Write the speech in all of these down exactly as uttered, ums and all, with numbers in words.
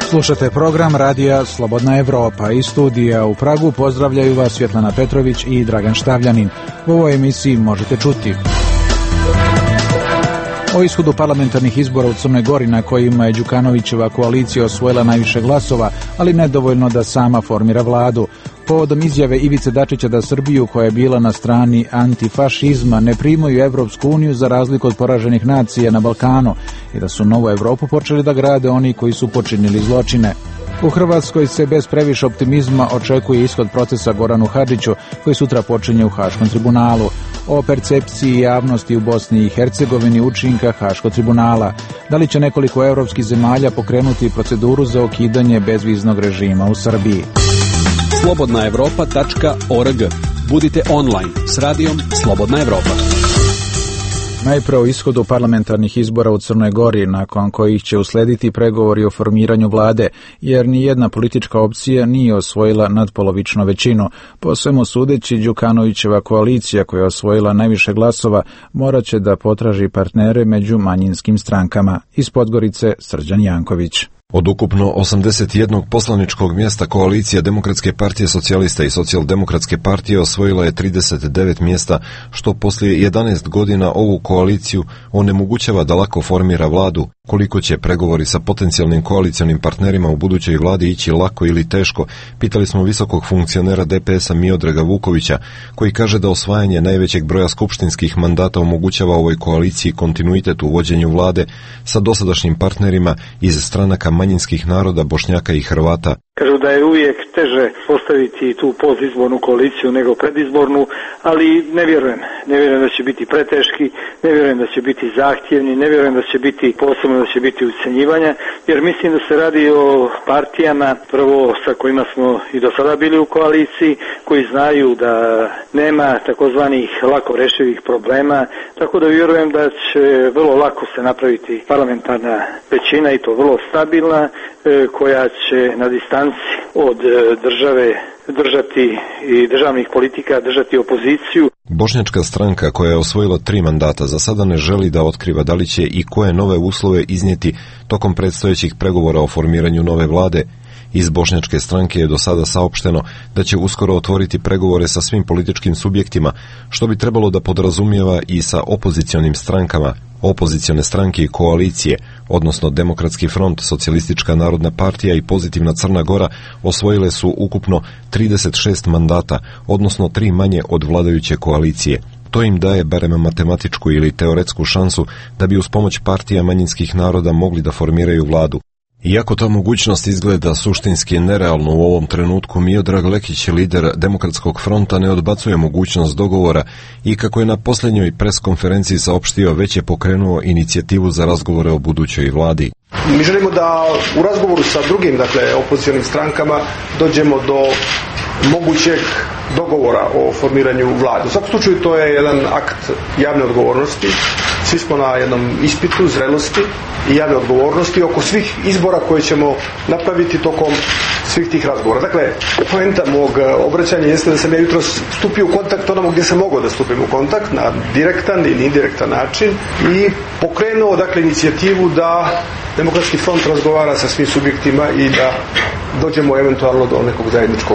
Slušate program radija Slobodna Evropa. Iz studija u Pragu pozdravljaju vas Svjetlana Petrović i Dragan Štavljanin. U ovoj emisiji možete čuti o ishodu parlamentarnih izbora u Crnoj Gori na kojima je Đukanovićeva koalicija osvojila najviše glasova, ali nedovoljno da sama formira vladu. Povodom izjave Ivice Dačića da Srbiju, koja je bila na strani antifašizma, ne primaju Evropsku uniju za razliku od poraženih nacija na Balkanu i da su novu Evropu počeli da grade oni koji su počinili zločine. U Hrvatskoj se bez previše optimizma očekuje ishod procesa Goranu Hadžiću, koji sutra počinje u Haškom tribunalu. O percepciji javnosti u Bosni i Hercegovini učinka Haškog tribunala. Da li će nekoliko evropskih zemalja pokrenuti proceduru za ukidanje bezviznog režima u Srbiji? slobodna evropa tačka org. Budite online s radijom Slobodna Evropa. Najpre o ishodu parlamentarnih izbora u Crnoj Gori, nakon kojih će uslediti pregovori o formiranju vlade, jer ni jedna politička opcija nije osvojila nadpolovičnu većinu. Po svemu sudeći, Đukanovićeva koalicija, koja je osvojila najviše glasova, morat će da potraži partnere među manjinskim strankama. Iz Podgorice, Srđan Janković. Od ukupno osamdeset jednog poslaničkog mjesta koalicija Demokratske partije socijalista i Socijaldemokratske partije osvojila je trideset devet mjesta, što poslije jedanaest godina ovu koaliciju onemogućava da lako formira vladu. Koliko će pregovori sa potencijalnim koalicionim partnerima u budućoj vladi ići lako ili teško, pitali smo visokog funkcionera D P S-a Miodraga Vukovića, koji kaže da osvajanje najvećeg broja skupštinskih mandata omogućava ovoj koaliciji kontinuitet u vođenju vlade sa dosadašnjim partnerima iz stranaka manjinskih naroda, Bošnjaka i Hrvata. Kažu da je uvijek teže postaviti tu postizbornu koaliciju nego predizbornu, ali ne vjerujem. Ne vjerujem da će biti preteški, ne vjerujem da će biti zahtjevni, ne vjerujem da će biti posebno da će biti ucenjivanja, jer mislim da se radi o partijama, prvo sa kojima smo i do sada bili u koaliciji, koji znaju da nema takozvanih lako rešivih problema, tako da vjerujem da će vrlo lako se napraviti parlamentarna većina i to vrlo stabilna, koja će na distanci od države držati i državnih politika držati opoziciju. Bošnjačka stranka, koja je osvojila tri mandata, za sada ne želi da otkriva da li će i koje nove uslove iznijeti tokom predstojećih pregovora o formiranju nove vlade. Iz Bošnjačke stranke je do sada saopšteno da će uskoro otvoriti pregovore sa svim političkim subjektima, što bi trebalo da podrazumijeva i sa opozicionim strankama. Opozicione stranke i koalicije, odnosno Demokratski front, Socijalistička narodna partija i Pozitivna Crna Gora, osvojile su ukupno trideset šest mandata, odnosno tri manje od vladajuće koalicije. To im daje barem matematičku ili teoretsku šansu da bi uz pomoć partija manjinskih naroda mogli da formiraju vladu. Iako ta mogućnost izgleda suštinski nerealno u ovom trenutku, Miodrag Lekić, lider Demokratskog fronta, ne odbacuje mogućnost dogovora i, kako je na posljednjoj pres konferenciji saopštio, već je pokrenuo inicijativu za razgovore o budućoj vladi. Mi želimo da u razgovoru sa drugim, dakle, opozicionim strankama dođemo do mogućeg dogovora o formiranju vlade. U svakom slučaju to je jedan akt javne odgovornosti. Svi smo na jednom ispitu zrelosti i javne odgovornosti oko svih izbora koje ćemo napraviti tokom svih tih razgovora. Dakle, poenta mog obraćanja jeste da sam ja jutros stupio u kontakt onamo gdje sam mogao da stupim u kontakt, na direktan ili indirektan način, i pokrenuo, dakle, inicijativu da Demokratski front razgovara sa svim subjektima i da dođemo eventualno do nekog zajedničkog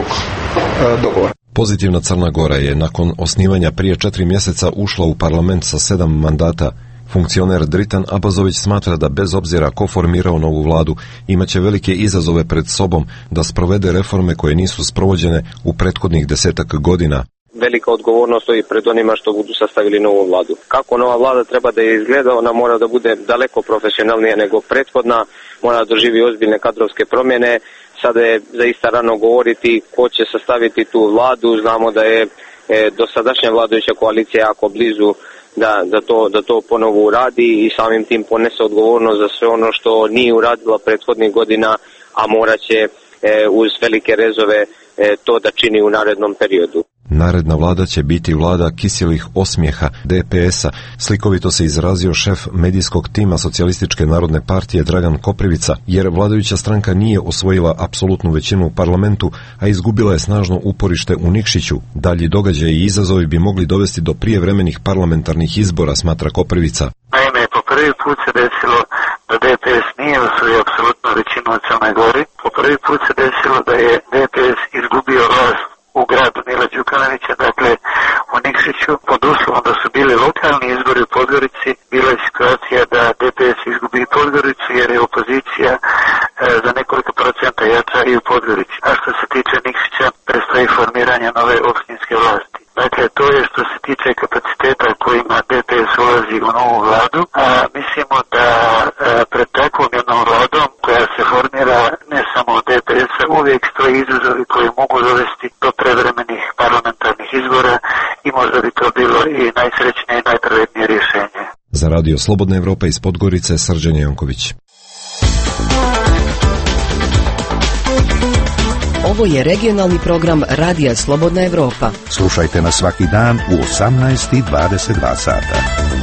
e, dogovora. Pozitivna Crna Gora je nakon osnivanja prije četiri mjeseca ušla u parlament sa sedam mandata. Funkcioner Dritan Abazović smatra da bez obzira ko formirao novu vladu, imaće velike izazove pred sobom da sprovede reforme koje nisu sprovođene u prethodnih desetak godina. Velika odgovornost stoji pred onima što budu sastavili novu vladu. Kako nova vlada treba da je izgleda, ona mora da bude daleko profesionalnija nego prethodna, mora da doživi ozbiljne kadrovske promjene. Sada je zaista rano govoriti ko će sastaviti tu vladu. Znamo da je e, dosadašnja vladajuća koalicija jako blizu da, da, to, da to ponovo uradi i samim tim ponese odgovornost za sve ono što nije uradila prethodnih godina, a morat će e, uz velike rezove e, to da čini u narednom periodu. Naredna vlada će biti vlada kiselih osmijeha D P S-a, slikovito se izrazio šef medijskog tima Socijalističke narodne partije Dragan Koprivica, jer vladajuća stranka nije osvojila apsolutnu većinu u parlamentu, a izgubila je snažno uporište u Nikšiću. Dalji događaji i izazovi bi mogli dovesti do prijevremenih parlamentarnih izbora, smatra Koprivica. Naime, po prvi put se desilo da D P S nije osvojio apsolutno većinu u Crnoj Gori. Po prvi put se desilo da je D P S izgubio vlast u gradu Mila Đukanovića, dakle u Nikšiću, pod uslovom da su bili lokalni izbori u Podgorici, bila je situacija da D P S izgubi i Podgoricu jer je opozicija e, za nekoliko procenta jača i u Podgorici. A što se tiče Nikšića, predstoji formiranje nove opštinske vlasti. Dakle, to je što se tiče kapaciteta kojima D P S ulazi u novu vladu, a mislimo da e, pred takvom jednom vladom koja se formira ne samo od D P S-a, uvijek stoji izazovi koji mogu dovesti do prevremenih parlamentarnih izbora i možda bi to bilo i najsrećnije i najpravednije rješenje. Za Radio Slobodna Evropa iz Podgorice, Srđan Janković. Ovo je regionalni program Radija Slobodna Evropa. Slušajte nas svaki dan u osamnaest i dvadeset dva sata.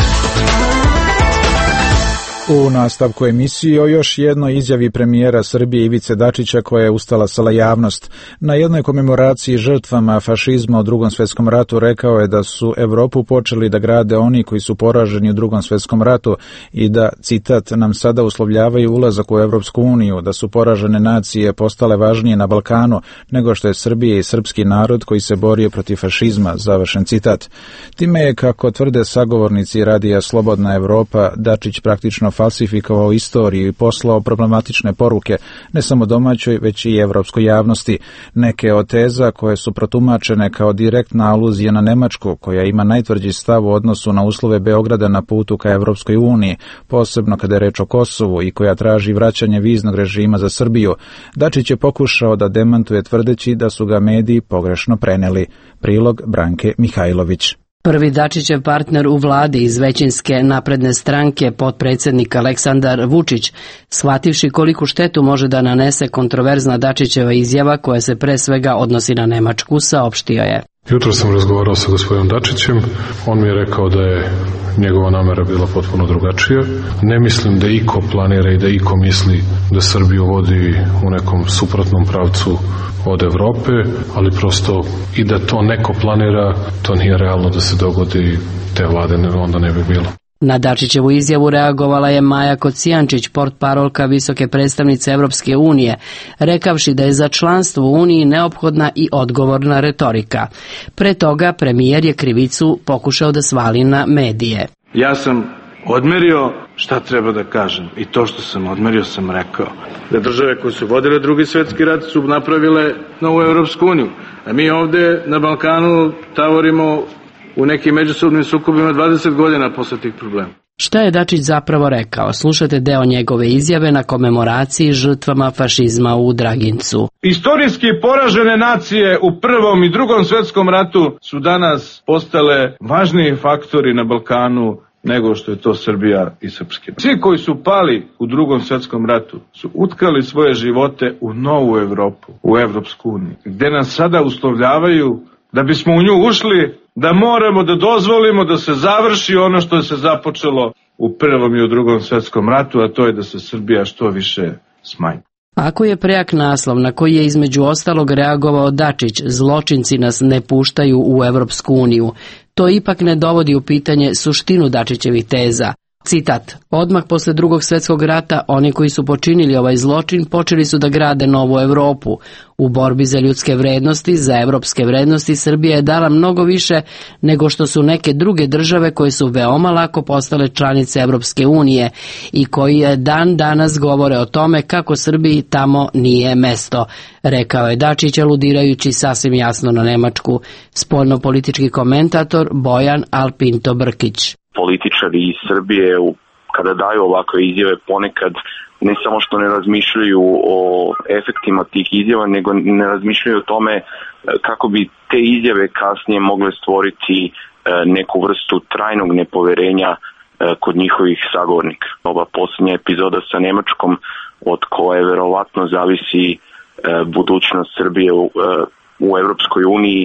U nastavku emisije o još jednoj izjavi premijera Srbije Ivice Dačića koja je ustalasala javnost. Na jednoj komemoraciji žrtvama fašizma u Drugom svjetskom ratu rekao je da su Evropu počeli da grade oni koji su poraženi u Drugom svjetskom ratu i da, citat, nam sada uslovljavaju ulazak u Evropsku uniju, da su poražene nacije postale važnije na Balkanu nego što je Srbija i srpski narod koji se borio protiv fašizma, završen citat. Time je, kako tvrde sagovornici Radija Slobodna Evropa, Dačić praktično falsifikovao istoriju i poslao problematične poruke ne samo domaćoj, već i evropskoj javnosti. Neke od teza koje su protumačene kao direktna aluzija na Nemačku, koja ima najtvrđi stav u odnosu na uslove Beograda na putu ka Evropskoj uniji, posebno kada je reč o Kosovu i koja traži vraćanje viznog režima za Srbiju, Dačić je pokušao da demantuje tvrdeći da su ga mediji pogrešno preneli. Prilog Branke Mihajlović. Prvi Dačićev partner u vladi iz većinske napredne stranke, potpredsjednik Aleksandar Vučić, shvativši koliku štetu može da nanese kontroverzna Dačićeva izjava koja se pre svega odnosi na Nemačku, saopštio je. Jutro sam razgovarao sa gospodinom Dačićem, on mi je rekao da je njegova namera bila potpuno drugačija. Ne mislim da iko planira i da iko misli da Srbiju vodi u nekom suprotnom pravcu od Evrope, ali prosto i da to neko planira, to nije realno da se dogodi, te vlade onda ne bi bilo. Na Dačićevu izjavu reagovala je Maja Kocijančić, portparolka visoke predstavnice Evropske unije, rekavši da je za članstvo u Uniji neophodna i odgovorna retorika. Pre toga premijer je krivicu pokušao da svali na medije. Ja sam odmerio šta treba da kažem i to što sam odmerio sam rekao. Da države koje su vodile Drugi svjetski rat su napravile novu Evropsku uniju, a mi ovde na Balkanu tavorimo u nekim međusobnim sukobima dvadeset godina posle tih problema. Šta je Dačić zapravo rekao? Slušajte deo njegove izjave na komemoraciji žrtvama fašizma u Dragincu. Istorijski poražene nacije u Prvom i Drugom svjetskom ratu su danas postale važniji faktori na Balkanu nego što je to Srbija i Srpski. Svi koji su pali u Drugom svjetskom ratu su utkali svoje živote u novu Evropu, u Evropsku uniju, gde nas sada uslovljavaju da bismo u nju ušli, da moramo da dozvolimo da se završi ono što se započelo u Prvom i u Drugom svjetskom ratu, a to je da se Srbija što više smanji. Ako je prejak naslov na koji je između ostalog reagovao Dačić, zločinci nas ne puštaju u Evropsku uniju, to ipak ne dovodi u pitanje suštinu Dačićevih teza. Citat, odmah posle Drugog svjetskog rata oni koji su počinili ovaj zločin počeli su da grade novu Evropu. U borbi za ljudske vrednosti, za evropske vrednosti Srbija je dala mnogo više nego što su neke druge države koje su veoma lako postale članice Evropske unije i koji je dan danas govore o tome kako Srbiji tamo nije mesto, rekao je Dačić aludirajući sasvim jasno na Nemačku. Spoljnopolitički komentator Bojan Alpinto Brkić. Političari iz Srbije kada daju ovakve izjave ponekad ne samo što ne razmišljaju o efektima tih izjava, nego ne razmišljaju o tome kako bi te izjave kasnije mogle stvoriti neku vrstu trajnog nepoverenja kod njihovih sagovornika. Ova posljednja epizoda sa Nemačkom, od koje verovatno zavisi budućnost Srbije u, u Evropskoj uniji,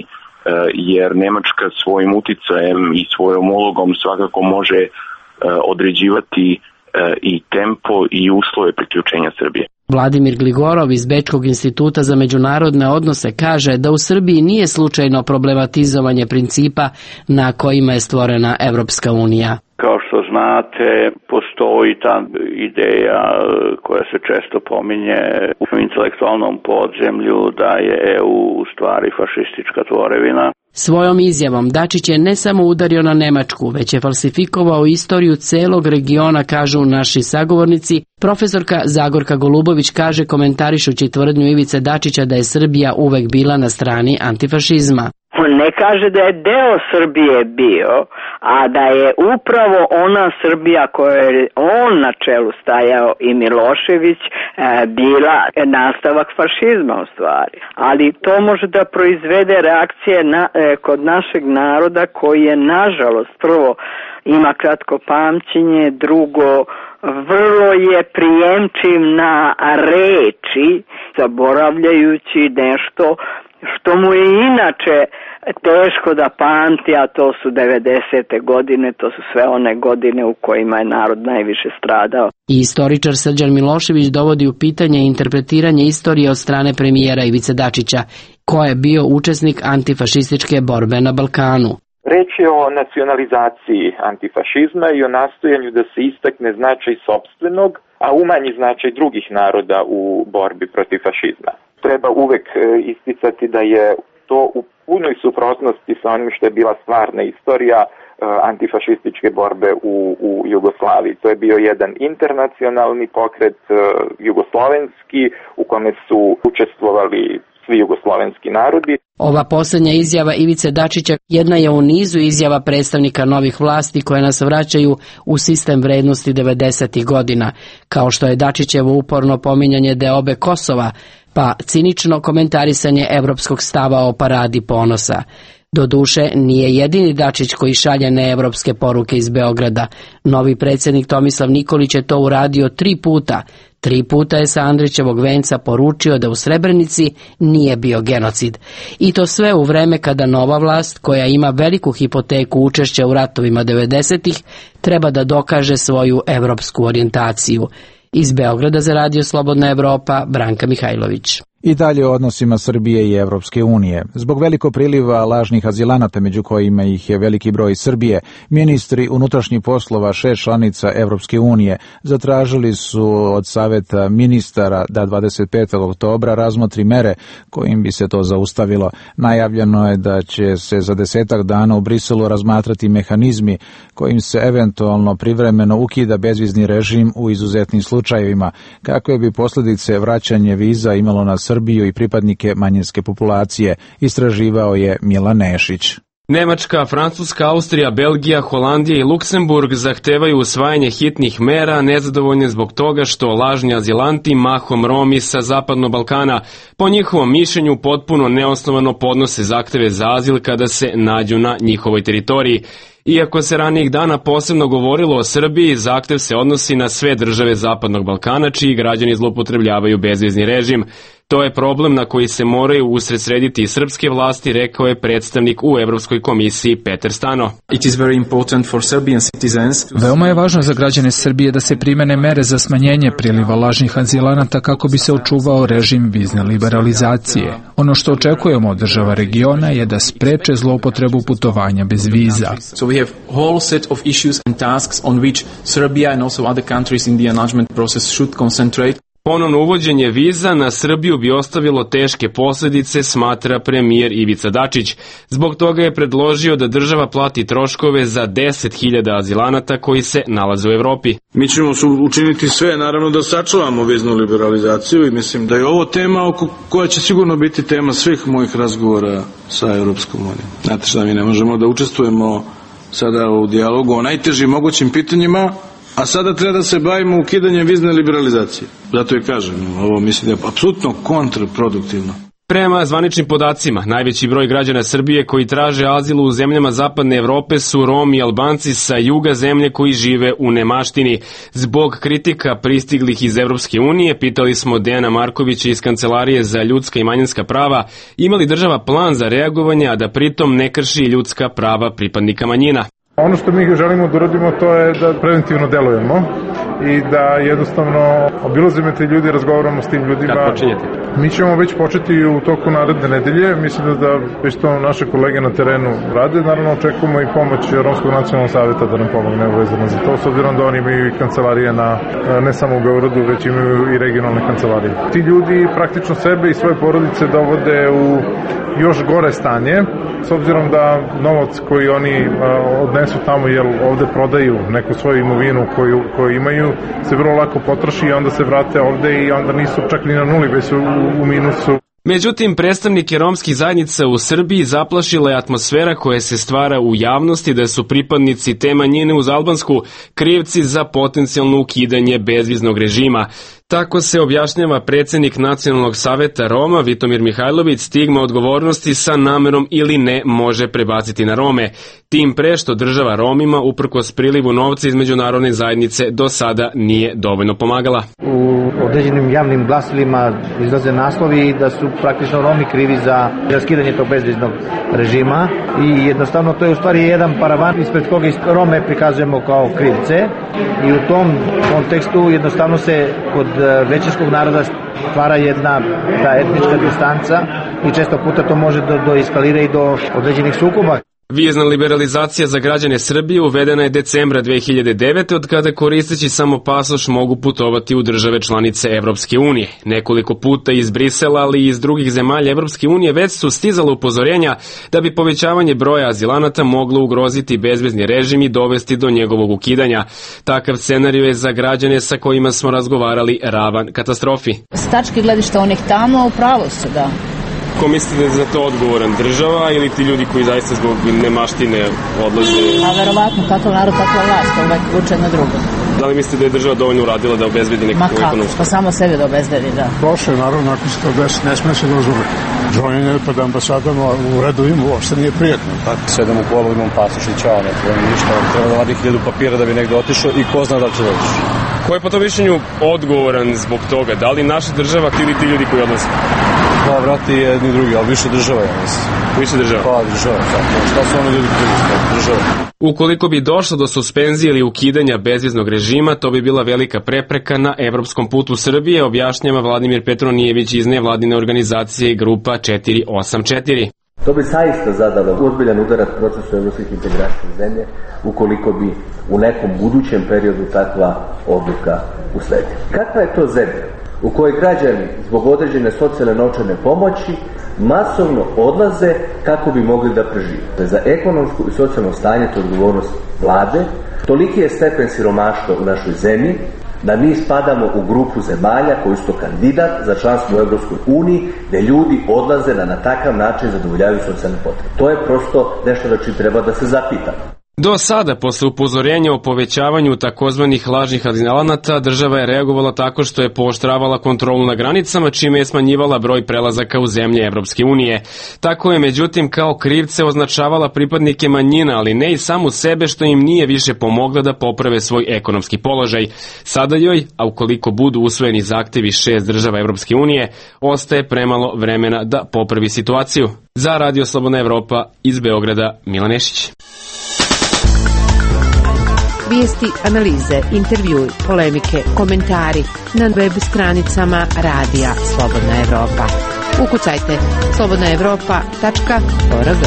jer Nemačka svojim uticajem i svojom ulogom svakako može određivati i tempo i uslove priključenja Srbije. Vladimir Gligorov iz Bečkog instituta za međunarodne odnose kaže da u Srbiji nije slučajno problematizovanje principa na kojima je stvorena Evropska unija. Kao što znate, postoji ta ideja koja se često pominje u intelektualnom podzemlju da je E U u stvari fašistička tvorevina. Svojom izjavom Dačić je ne samo udario na Nemačku, već je falsifikovao istoriju celog regiona, kažu naši sagovornici. Profesorka Zagorka Golubović kaže, komentarišući tvrdnju Ivice Dačića da je Srbija uvek bila na strani antifašizma. On ne kaže da je deo Srbije bio, a da je upravo ona Srbija koja je on na čelu stajao i Milošević bila nastavak fašizma u stvari. Ali to može da proizvede reakcije na, kod našeg naroda koji je nažalost prvo ima kratko pamćenje, drugo vrlo je prijemčiv na reči, zaboravljajući nešto što mu je inače teško da pamti, a to su devedesete godine, to su sve one godine u kojima je narod najviše stradao. I istoričar Srđan Milošević dovodi u pitanje interpretiranje istorije od strane premijera Ivice Dačića, ko je bio učesnik antifašističke borbe na Balkanu. Reč je o nacionalizaciji antifašizma i o nastojanju da se istakne značaj sopstvenog, a umanji značaj drugih naroda u borbi protiv fašizma. Treba uvek isticati da je to u punoj suprotnosti sa onim što je bila stvarna istorija antifašističke borbe u, u Jugoslaviji. To je bio jedan internacionalni pokret jugoslovenski u kome su učestvovali svi jugoslovenski narodi. Ova posljednja izjava Ivice Dačića jedna je u nizu izjava predstavnika novih vlasti koje nas vraćaju u sistem vrednosti devedesetih godina, kao što je Dačićevo uporno pominjanje deobe Kosova, pa cinično komentarisanje evropskog stava o paradi ponosa. Doduše, nije jedini Dačić koji šalje neevropske poruke iz Beograda. Novi predsjednik Tomislav Nikolić je to uradio tri puta. Tri puta je sa Andrićevog venca poručio da u Srebrenici nije bio genocid. I to sve u vreme kada nova vlast, koja ima veliku hipoteku učešća u ratovima devedesetih, treba da dokaže svoju evropsku orijentaciju. Iz Beograda za Radio Slobodna Evropa, Branka Mihajlović. I dalje o odnosima Srbije i Evropske unije. Zbog velikog priliva lažnih azilanata, među kojima ih je veliki broj Srbije, ministri unutrašnjih poslova šest članica Evropske unije zatražili su od Saveta ministara da dvadeset petog oktobra razmotri mere kojim bi se to zaustavilo. Najavljeno je da će se za desetak dana u Briselu razmatrati mehanizmi kojim se eventualno privremeno ukida bezvizni režim u izuzetnim slučajevima, kakve bi posljedice vraćanje viza imalo na Srbiju i pripadnike manjinske populacije, istraživao je Milan Nešić. Nemačka, Francuska, Austrija, Belgija, Holandija i Luksemburg zahtevaju usvajanje hitnih mera, nezadovoljne zbog toga što lažni azilanti, mahom Romi sa Zapadnog Balkana, po njihovom mišljenju potpuno neosnovano podnose zahteve za azil kada se nađu na njihovoj teritoriji. Iako se ranijih dana posebno govorilo o Srbiji, zahtev se odnosi na sve države Zapadnog Balkana, čiji građani zloupotrebljavaju bezvizni režim. To je problem na koji se moraju usredsrediti i srpske vlasti, rekao je predstavnik u Evropskoj komisiji Peter Stano. It is very important for Serbian citizens. Veoma je važno za građane Srbije da se primene mere za smanjenje priliva lažnih azilanata kako bi se očuvao režim vizne liberalizacije. Ono što očekujemo od država regiona je da spreče zloupotrebu putovanja bez viza. So we have whole set of issues and tasks on which Serbia and also other countries in the enlargement process should concentrate. Ponovno uvođenje viza na Srbiju bi ostavilo teške posljedice, smatra premijer Ivica Dačić. Zbog toga je predložio da država plati troškove za deset hiljada azilanata koji se nalaze u Evropi. Mi ćemo učiniti sve, naravno, da sačuvamo viznu liberalizaciju i mislim da je ovo tema oko koja će sigurno biti tema svih mojih razgovora sa Europskom unijom. Znate šta, mi ne možemo da učestvujemo sada u dijalogu o najtežim mogućim pitanjima, a sada treba da se bavimo ukidanjem vizne liberalizacije. Zato je kažem, ovo mislim da je apsolutno kontraproduktivno. Prema zvaničnim podacima, najveći broj građana Srbije koji traže azil u zemljama Zapadne Evrope su Romi i Albanci sa juga zemlje koji žive u nemaštini. Zbog kritika pristiglih iz Evropske unije, pitali smo Dejana Markovića iz Kancelarije za ljudska i manjinska prava, ima li država plan za reagovanje, a da pritom ne krši ljudska prava pripadnika manjina? Ono što mi želimo da uradimo to je da preventivno delujemo i da jednostavno obilazimo te ljudi, razgovaramo s tim ljudima. Kad počinjete? Mi ćemo već početi u toku naredne nedelje, mislim da, da već to naše kolege na terenu rade, naravno očekujemo i pomoć Romskog nacionalnog saveta da nam pomogne vezano za to, s obzirom da oni imaju i kancelarije na, ne samo u Beogradu, već imaju i regionalne kancelarije. Ti ljudi praktično sebe i svoje porodice dovode u još gore stanje, s obzirom da novac koji oni odnesu tamo, jer ovde prodaju neku svoju imovinu koju, koju imaju, se vrlo lako potroši i onda se vrate ovde i onda nisu čak ni na nuli, već su u, u minusu. Međutim, predstavnike romskih zajednica u Srbiji zaplašila je atmosfera koja se stvara u javnosti da su pripadnici te manjine uz albansku krivci za potencijalno ukidanje bezviznog režima. Tako se objašnjava predsjednik Nacionalnog saveta Roma Vitomir Mihajlović, stigma odgovornosti sa namerom ili ne može prebaciti na Rome. Tim pre što država Romima uprkos prilivu novca iz međunarodne zajednice do sada nije dovoljno pomagala. U određenim javnim glasilima izlaze naslovi da su praktično Romi krivi za raskidanje tog bezviznog režima i jednostavno to je u stvari jedan paravan ispred koga Rome prikazujemo kao krivce i u tom kontekstu jednostavno se kod većinskog naroda stvara jedna ta etnička distanca i često puta to može do, do eskalira i do određenih sukoba. Vizna liberalizacija za građane Srbije uvedena je decembra dve hiljade devete, od kada koristeći samo pasoš mogu putovati u države članice Evropske unije. Nekoliko puta iz Brisela, ali i iz drugih zemalja Evropske unije već su stizala upozorenja da bi povećavanje broja azilanata moglo ugroziti bezvizni režim i dovesti do njegovog ukidanja. Takav scenarij je za građane sa kojima smo razgovarali ravan katastrofi. S tačke gledišta onih tamo, upravo su, da. Ko mislite da je za to odgovoran, država ili ti ljudi koji zaista zbog nemaštine odlaze? A verovatno, kakav narod, takva vlast, uvek vuče na drugo. Da li mislite da je država dovoljno uradila da obezbedi nekakvu ekonomsku? Pa samo sebe da obezbedi, da. Prošle, naravno, ako se to desi, ne sme se dozvoliti. Džonjenje pred ambasadama u redovima uopšte nije prijetno. Sedam u kolu, imam pasoš i čao, ne trebam ništa. Treba da vadi hiljadu papira da bi negde otišao i ko zna da će doći. Ko je po tom mišljenju odgovoran zbog toga? Da li naša država ili ti ljudi koji odlaze? Pa, vrati jedni drugi, ali više država, ja mislim. Više država? Pa, država, tako. Šta su oni ljudi koji država? Ukoliko bi došlo do suspenzije ili ukidanja bezviznog režima, to bi bila velika prepreka na evropskom putu Srbije, objašnjava Vladimir Petronijević iz nevladine organizacije Grupa četiri osam četiri. To bi zaista zadalo ozbiljan udarac procesu evropskih integracija zemlje ukoliko bi u nekom budućem periodu takva odluka usledila. Kakva je to zemlja u kojoj građani zbog određene socijalne novčane pomoći masovno odlaze kako bi mogli da prežive? Za ekonomsku i socijalno stanje to je odgovornost vlade. Toliki je stepen siromaštva u našoj zemlji da mi spadamo u grupu zemalja koji su to kandidat za članstvo u Evropskoj uniji, gde ljudi odlaze da na takav način zadovoljavaju socijalne potrebe. To je prosto nešto da čim treba da se zapitamo. Do sada, posle upozorenja o povećavanju takozvanih lažnih azilanata, država je reagovala tako što je pooštravala kontrolu na granicama, čime je smanjivala broj prelazaka u zemlje Evropske unije. Tako je, međutim, kao krivce označavala pripadnike manjina, ali ne i samu sebe, što im nije više pomogla da poprave svoj ekonomski položaj. Sada joj, a ukoliko budu usvojeni zahtevi šest država Evropske unije, ostaje premalo vremena da popravi situaciju. Za Radio Slobodna Evropa iz Beograda, Milan Nešić. Vijesti, analize, intervjui, polemike, komentari na web stranicama Radija Slobodna Evropa. Ukucajte slobodna evropa tačka org.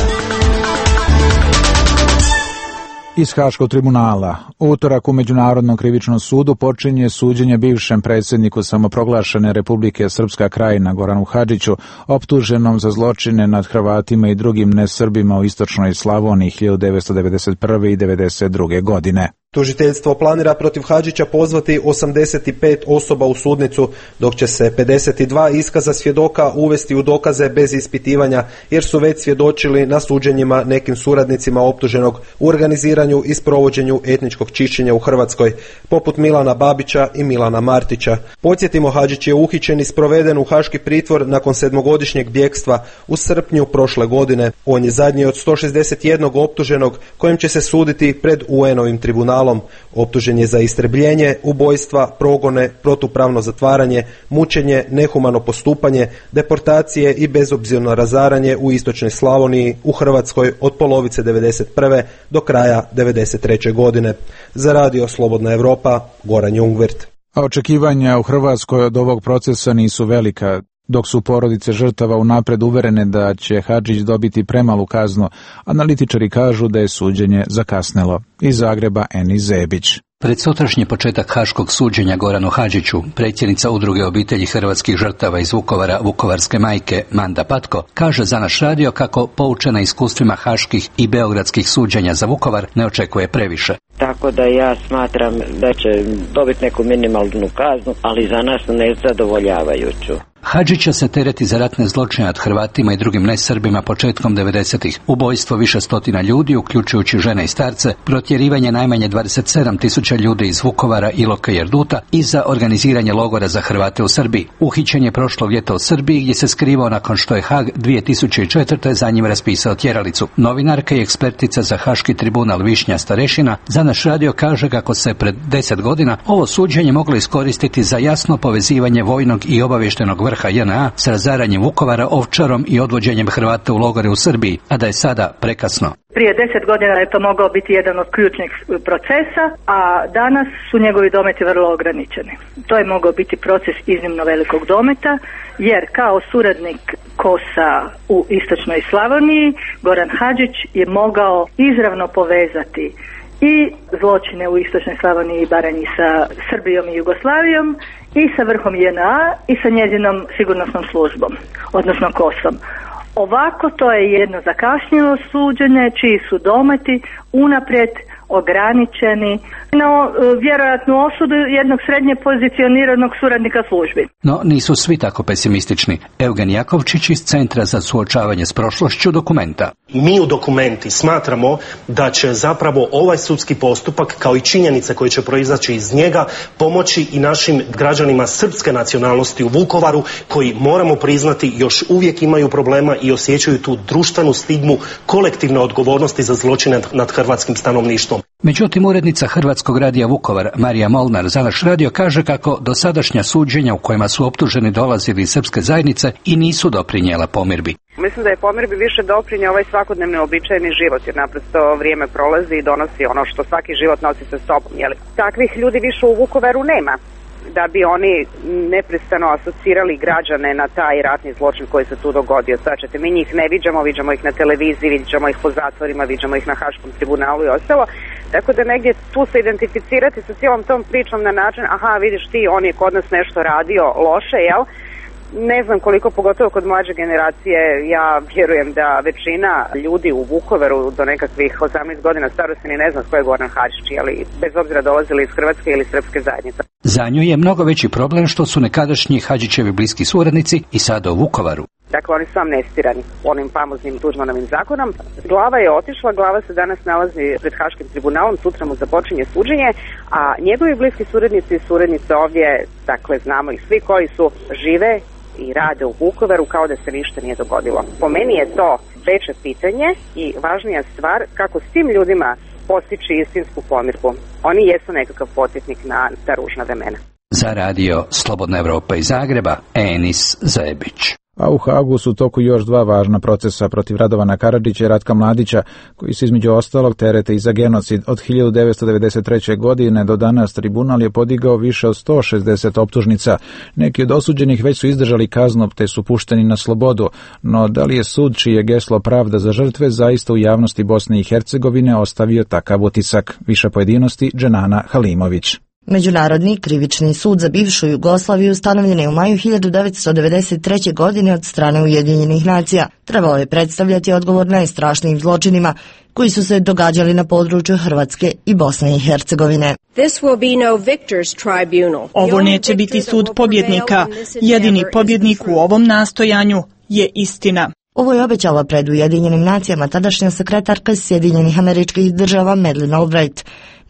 Iz Haškog tribunala. Utorak u Međunarodnom krivičnom sudu počinje suđenje bivšem predsjedniku samoproglašene Republike Srpska Krajina Goranu Hadžiću, optuženom za zločine nad Hrvatima i drugim nesrbima u istočnoj Slavoniji hiljadu devetsto devedeset prve i devedeset druge godine. Tužiteljstvo planira protiv Hadžića pozvati osamdeset pet osoba u sudnicu, dok će se pedeset dva iskaza svjedoka uvesti u dokaze bez ispitivanja, jer su već svjedočili na suđenjima nekim suradnicima optuženog u organiziranju i sprovođenju etničkog čišćenja u Hrvatskoj, poput Milana Babića i Milana Martića. Podsjetimo, Hadžić je uhićen i sproveden u haški pritvor nakon sedmogodišnjeg bjegstva u srpnju prošle godine. On je zadnji od sto šezdeset jedan optuženog kojem će se suditi pred U N-ovim tribunalom. tribunalom. Optužen je za istrebljenje, ubojstva, progone, protupravno zatvaranje, mučenje, nehumano postupanje, deportacije i bezobzirno razaranje u istočnoj Slavoniji u Hrvatskoj od polovice devedeset prve do kraja devedeset treće godine. Za Radio Slobodna Evropa, Goran Jungwirth. A očekivanja u Hrvatskoj od ovog procesa nisu velika. Dok su porodice žrtava unapred uverene da će Hadžić dobiti premalu kaznu, analitičari kažu da je suđenje zakasnelo. Iz Zagreba Enis Zebić. Pred sutrašnji početak haškog suđenja Goranu Hadžiću, predsjednica udruge obitelji hrvatskih žrtava iz Vukovara, Vukovarske majke, Manda Patko, kaže za naš radio kako, poučena iskustvima haških i beogradskih suđenja za Vukovar, ne očekuje previše. Tako da ja smatram da će dobiti neku minimalnu kaznu, ali za nas nezadovoljavajuću. Hadžića se tereti za ratne zločine nad Hrvatima i drugim nesrbima početkom devedesetih, ubojstvo više stotina ljudi, uključujući žene i starce, protjerivanje najmanje dvadeset sedam tisuća ljudi iz Vukovara, Iloka i Erduta i za organiziranje logora za Hrvate u Srbiji. Uhićen je prošlog ljeta u Srbiji gdje se skrivao nakon što je Haag dvije tisuće četvrte za njim raspisao tjeralicu. Novinarka i ekspertica za Haški tribunal Višnja Starešina za naš radio kaže kako se pred deset godina ovo suđenje moglo iskoristiti za jasno povezivanje vojnog i obavještajnog vrha J N A s razaranjem Vukovara, Ovčarom i odvođenjem Hrvata u logore u Srbiji, a da je sada prekasno. Prije deset godina je to mogao biti jedan od ključnih procesa, a danas su njegovi dometi vrlo ograničeni. To je mogao biti proces iznimno velikog dometa, jer kao suradnik Kosa u istočnoj Slavoniji, Goran Hadžić je mogao izravno povezati i zločine u istočnoj Slavoniji i Baranji sa Srbijom i Jugoslavijom i sa vrhom J N A i sa njezinom sigurnosnom službom, odnosno Kosom. Ovako to je jedno zakašnjelo suđenje čiji su dometi unaprijed ograničeni na vjerojatnu osudu jednog srednje pozicioniranog suradnika službi. No nisu svi tako pesimistični. Eugen Jakovčić iz Centra za suočavanje s prošlošću Dokumenta. Mi u Dokumenti smatramo da će zapravo ovaj sudski postupak kao i činjenice koje će proizaći iz njega pomoći i našim građanima srpske nacionalnosti u Vukovaru koji, moramo priznati, još uvijek imaju problema i osjećaju tu društvenu stigmu kolektivne odgovornosti za zločine nad hrvatskim stanovništvom. Međutim, urednica Hrvatskog radija Vukovar Marija Molnar za naš radio kaže kako dosadašnja suđenja u kojima su optuženi dolazili iz srpske zajednice i nisu doprinijela pomirbi. Mislim da je pomirbi više doprinio ovaj svakodnevni običajni život, jer naprosto vrijeme prolazi i donosi ono što svaki život nosi sa sobom. Jeli? Takvih ljudi više u Vukovaru nema, da bi oni neprestano asocirali građane na taj ratni zločin koji se tu dogodio. Svačete, mi njih ne viđamo, viđamo ih na televiziji, viđamo ih po zatvorima, viđamo ih na Haškom tribunalu i ostalo. Tako da negdje tu se identificirati sa cijelom tom pričom na način, aha, vidiš ti, on je kod nas nešto radio loše, jel? Ne znam koliko, pogotovo kod mlađe generacije, ja vjerujem da većina ljudi u Vukovaru do nekakvih osamnaest godina starosti ni ne zna tko je Goran Hadžić, ali bez obzira dolazili iz Hrvatske ili srpske zajednice. Za nju je mnogo veći problem što su nekadašnji Hadžićevi bliski suradnici i sada u Vukovaru. Dakle, oni su amnestirani onim famoznim Tuđmanovim zakonom. Glava je otišla, glava se danas nalazi pred Haškim tribunalom, sutra mu započinje suđenje, a njegovi bliski suradnici i suradnice ovdje, dakle, znamo ih svi koji su žive i rade u Vukovaru kao da se ništa nije dogodilo. Po meni je to veće pitanje i važnija stvar kako s tim ljudima postići istinsku pomirbu. Oni jesu nekakav podsjetnik na ta ružna vremena. Za radio Slobodna Evropa iz Zagreba, Enis Zebić. A u Haagu su u toku još dva važna procesa protiv Radovana Karadžića i Ratka Mladića, koji se između ostalog terete i za genocid. Od hiljadu devetsto devedeset treće. godine do danas tribunal je podigao više od sto šezdeset optužnica. Neki od osuđenih već su izdržali kaznu te su pušteni na slobodu, no da li je sud čije je geslo pravda za žrtve zaista u javnosti Bosne i Hercegovine ostavio takav utisak? Više pojedinosti Dženana Halimović. Međunarodni krivični sud za bivšu Jugoslaviju ustanovljen je u maju hiljadu devetsto devedeset treće. godine od strane Ujedinjenih nacija. Trebalo je predstavljati odgovor najstrašnijim zločinima koji su se događali na području Hrvatske i Bosne i Hercegovine. Ovo neće biti sud pobjednika. Jedini pobjednik u ovom nastojanju je istina. Ovo je obećala pred Ujedinjenim nacijama tadašnja sekretarka Sjedinjenih Američkih Država Madeleine Albright.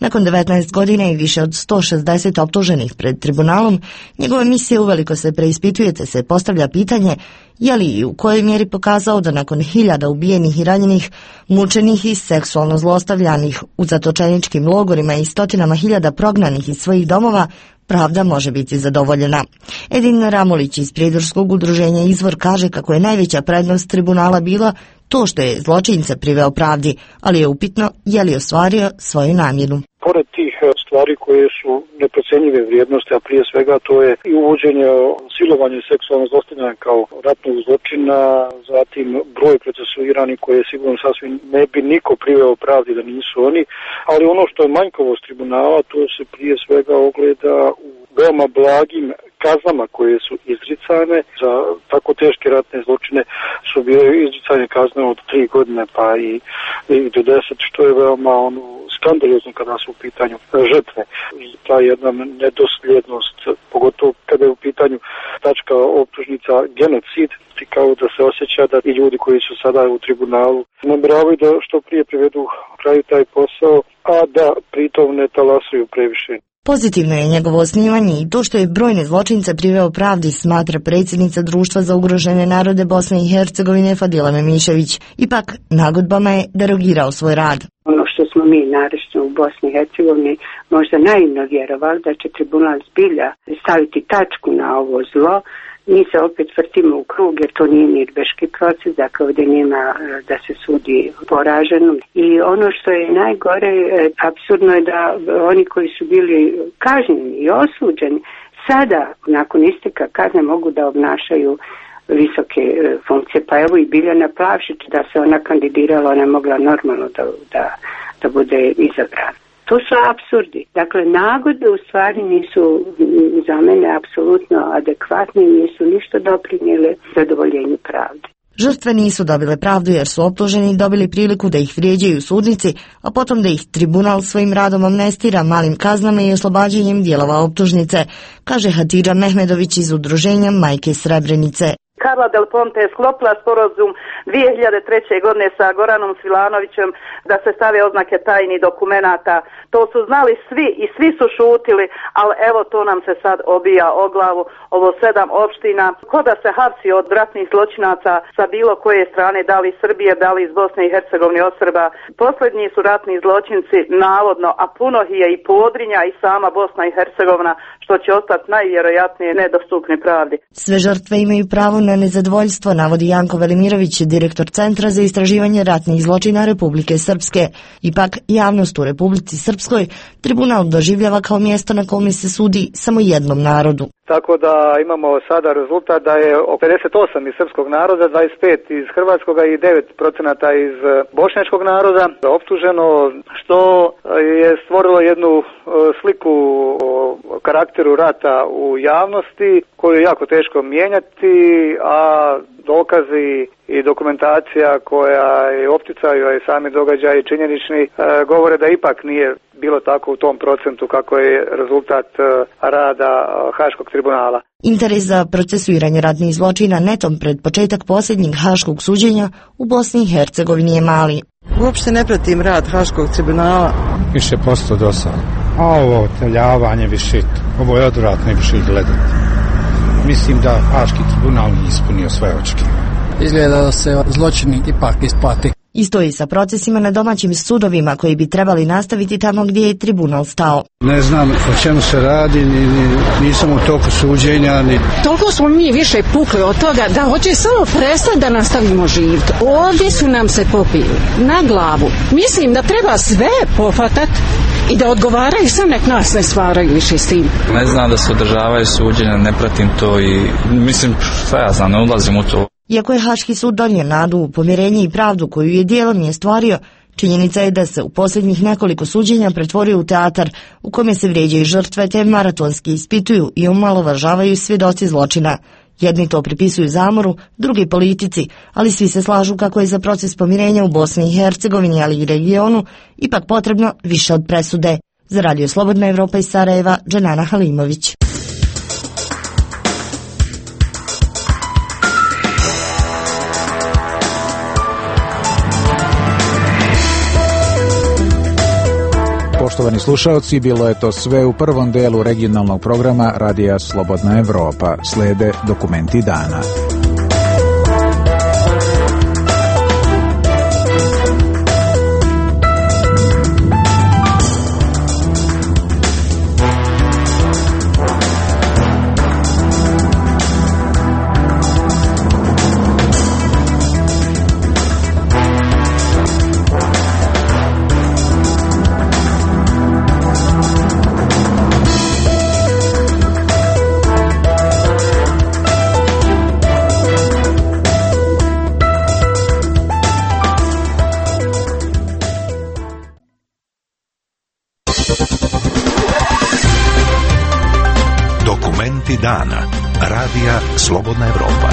Nakon devetnaest godina i više od sto šezdeset optuženih pred tribunalom, njegova misija uveliko se preispituje, te se postavlja pitanje je li i u kojoj mjeri pokazao da nakon hiljada ubijenih i ranjenih, mučenih i seksualno zlostavljanih u zatočeničkim logorima i stotinama hiljada prognanih iz svojih domova, pravda može biti zadovoljena. Edin Ramulić iz Prijedorskog udruženja Izvor kaže kako je najveća prednost tribunala bila to što je zločinca priveo pravdi, ali je upitno je li ostvario svoju namjenu. Pored tih stvari koje su neprocenjive vrijednosti, a prije svega to je i uvođenje silovanja i seksualnog zlostavljanja kao ratnog zločina, zatim broj procesuiranih koje sigurno sasvim ne bi niko priveo pravdi da nisu oni, ali ono što je manjkavost tribunala, to se prije svega ogleda u veoma blagim kaznama koje su izricane. Za tako teške ratne zločine su bile izricane kazne od tri godine pa i, i do deset, što je veoma ono, skandalozno kada su u pitanju žrtve. Ta jedna nedosljednost, pogotovo kada je u pitanju tačka optužnica genocid, kao da se osjeća da i ljudi koji su sada u tribunalu namjeravaju da što prije privedu kraju taj posao, a da pritom ne talasuju previše. Pozitivno je njegovo osnivanje i to što je brojne zločince priveo pravdi, smatra predsjednica Društva za ugrožene narode Bosne i Hercegovine Fadila Memišević. Ipak, nagodbama je derogirao svoj rad. Ono što smo mi naročito u Bosni i Hercegovini možda naivno vjerovali da će tribunal zbilja staviti tačku na ovo zlo, mi se opet vrtimo u krug jer to nije nirbeški proces, dakle ovdje nema da se sudi poraženom. I ono što je najgore, apsurdno je da oni koji su bili kažnjeni i osuđeni sada nakon isteka kazne mogu da obnašaju visoke funkcije. Pa evo i Biljana Plavšić, da se ona kandidirala, ona je mogla normalno da, da, da bude izabrana. To su apsurdi. Dakle, nagodbe u stvari nisu za mene apsolutno adekvatne i nisu ništa doprinijele zadovoljenju pravde. Žrtve nisu dobile pravdu jer su optuženi dobili priliku da ih vrijeđaju u sudnici, a potom da ih tribunal svojim radom amnestira malim kaznama i oslobađanjem dijelova optužnice, kaže Hatidža Mehmedović iz udruženja Majke Srebrenice. Carla Del Ponte je sklopila sporazum dvije hiljade treće. godine sa Goranom Svilanovićem da se stave oznake tajnih dokumenata. To su znali svi i svi su šutili, ali evo to nam se sad obija o glavu, ovo sedam opština. Ko da se hapsi od ratnih zločinaca sa bilo koje strane, da li Srbije, da li iz Bosne i Hercegovine od Srba. Posljednji su ratni zločinci, navodno, a puno je i Podrinja i sama Bosna i Hercegovina, što će ostati najvjerojatnije nedostupne pravdi. Sve žrtve imaju pravo na nezadovoljstvo, navodi Janko Velimirović, direktor Centra za istraživanje ratnih zločina Republike Srpske. Ipak, javnost u Republici Srpskoj tribunal doživljava kao mjesto na kome se sudi samo jednom narodu. Tako da imamo sada rezultat da je pedeset osam iz srpskog naroda, dvadeset pet iz hrvatskog i devet procenata iz bošnjačkog naroda optuženo, što je stvorilo jednu sliku o karakteru rata u javnosti koju je jako teško mijenjati, a dokazi i dokumentacija koja je opticaju, a i sami događaji činjenični govore da ipak nije bilo tako u tom procentu kako je rezultat rada Haškog tribunala. Interes za procesuiranje ratnih zločina netom pred početak posljednjeg Haškog suđenja u Bosni i Hercegovini je mali. Uopšte ne pratim rad Haškog tribunala. Više posto dosadno. A ovo teljavanje više, ovo je odvratno i više gledati. Mislim da Haški tribunal nije ispunio svoje očekivanje. Izgleda da se zločini ipak isplati. Isto i sa procesima na domaćim sudovima koji bi trebali nastaviti tamo gdje je tribunal stao. Ne znam o čemu se radi, ni, ni, nisam u toku suđenja. Ni... Toliko smo mi više pukli od toga da hoće samo prestati da nastavimo živjeti. Ovdje su nam se popili na glavu. Mislim da treba sve pohvatati i da odgovaraju, sam nek nas ne stvaraju više s tim. Ne znam da se održavaju suđenja, ne pratim to i mislim, šta ja znam, ne ulazim u to. Iako je Haški sud donio nadu u pomirenje i pravdu koju je dijelom nije stvorio, činjenica je da se u posljednjih nekoliko suđenja pretvorio u teatar u kome se vrijeđaju žrtve te maratonski ispituju i omalovažavaju svjedoci zločina. Jedni to pripisuju zamoru, drugi politici, ali svi se slažu kako je za proces pomirenja u Bosni i Hercegovini, ali i regionu, ipak potrebno više od presude. Za Radio Slobodna Evropa iz Sarajeva, Dženana Halimović. Poštovani slušaoci, bilo je to sve u prvom delu regionalnog programa Radija Slobodna Evropa. Slede dokumenti dana. Dana. Radija Slobodna Evropa.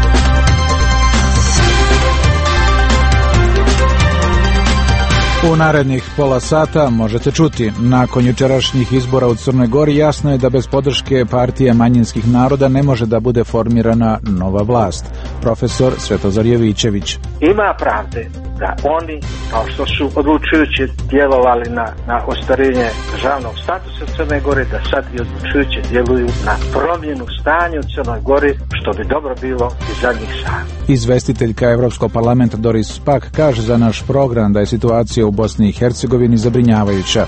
U narednih pola sata možete čuti, nakon jučerašnjih izbora u Crnoj Gori jasno je da bez podrške partije manjinskih naroda ne može da bude formirana nova vlast. Profesor Svetozar Jovićević. Ima pravde da oni, kao što su odlučujući djelovali na, na ostvarenje državnog statusa Crne Gore, da sad i odlučujući djeluju na promjenu stanja u Crnoj Gori, što bi dobro bilo i za njih sami. Izvestiteljka Evropskog parlamenta Doris Pack kaže za naš program da je situacija u Bosni i Hercegovini zabrinjavajuća.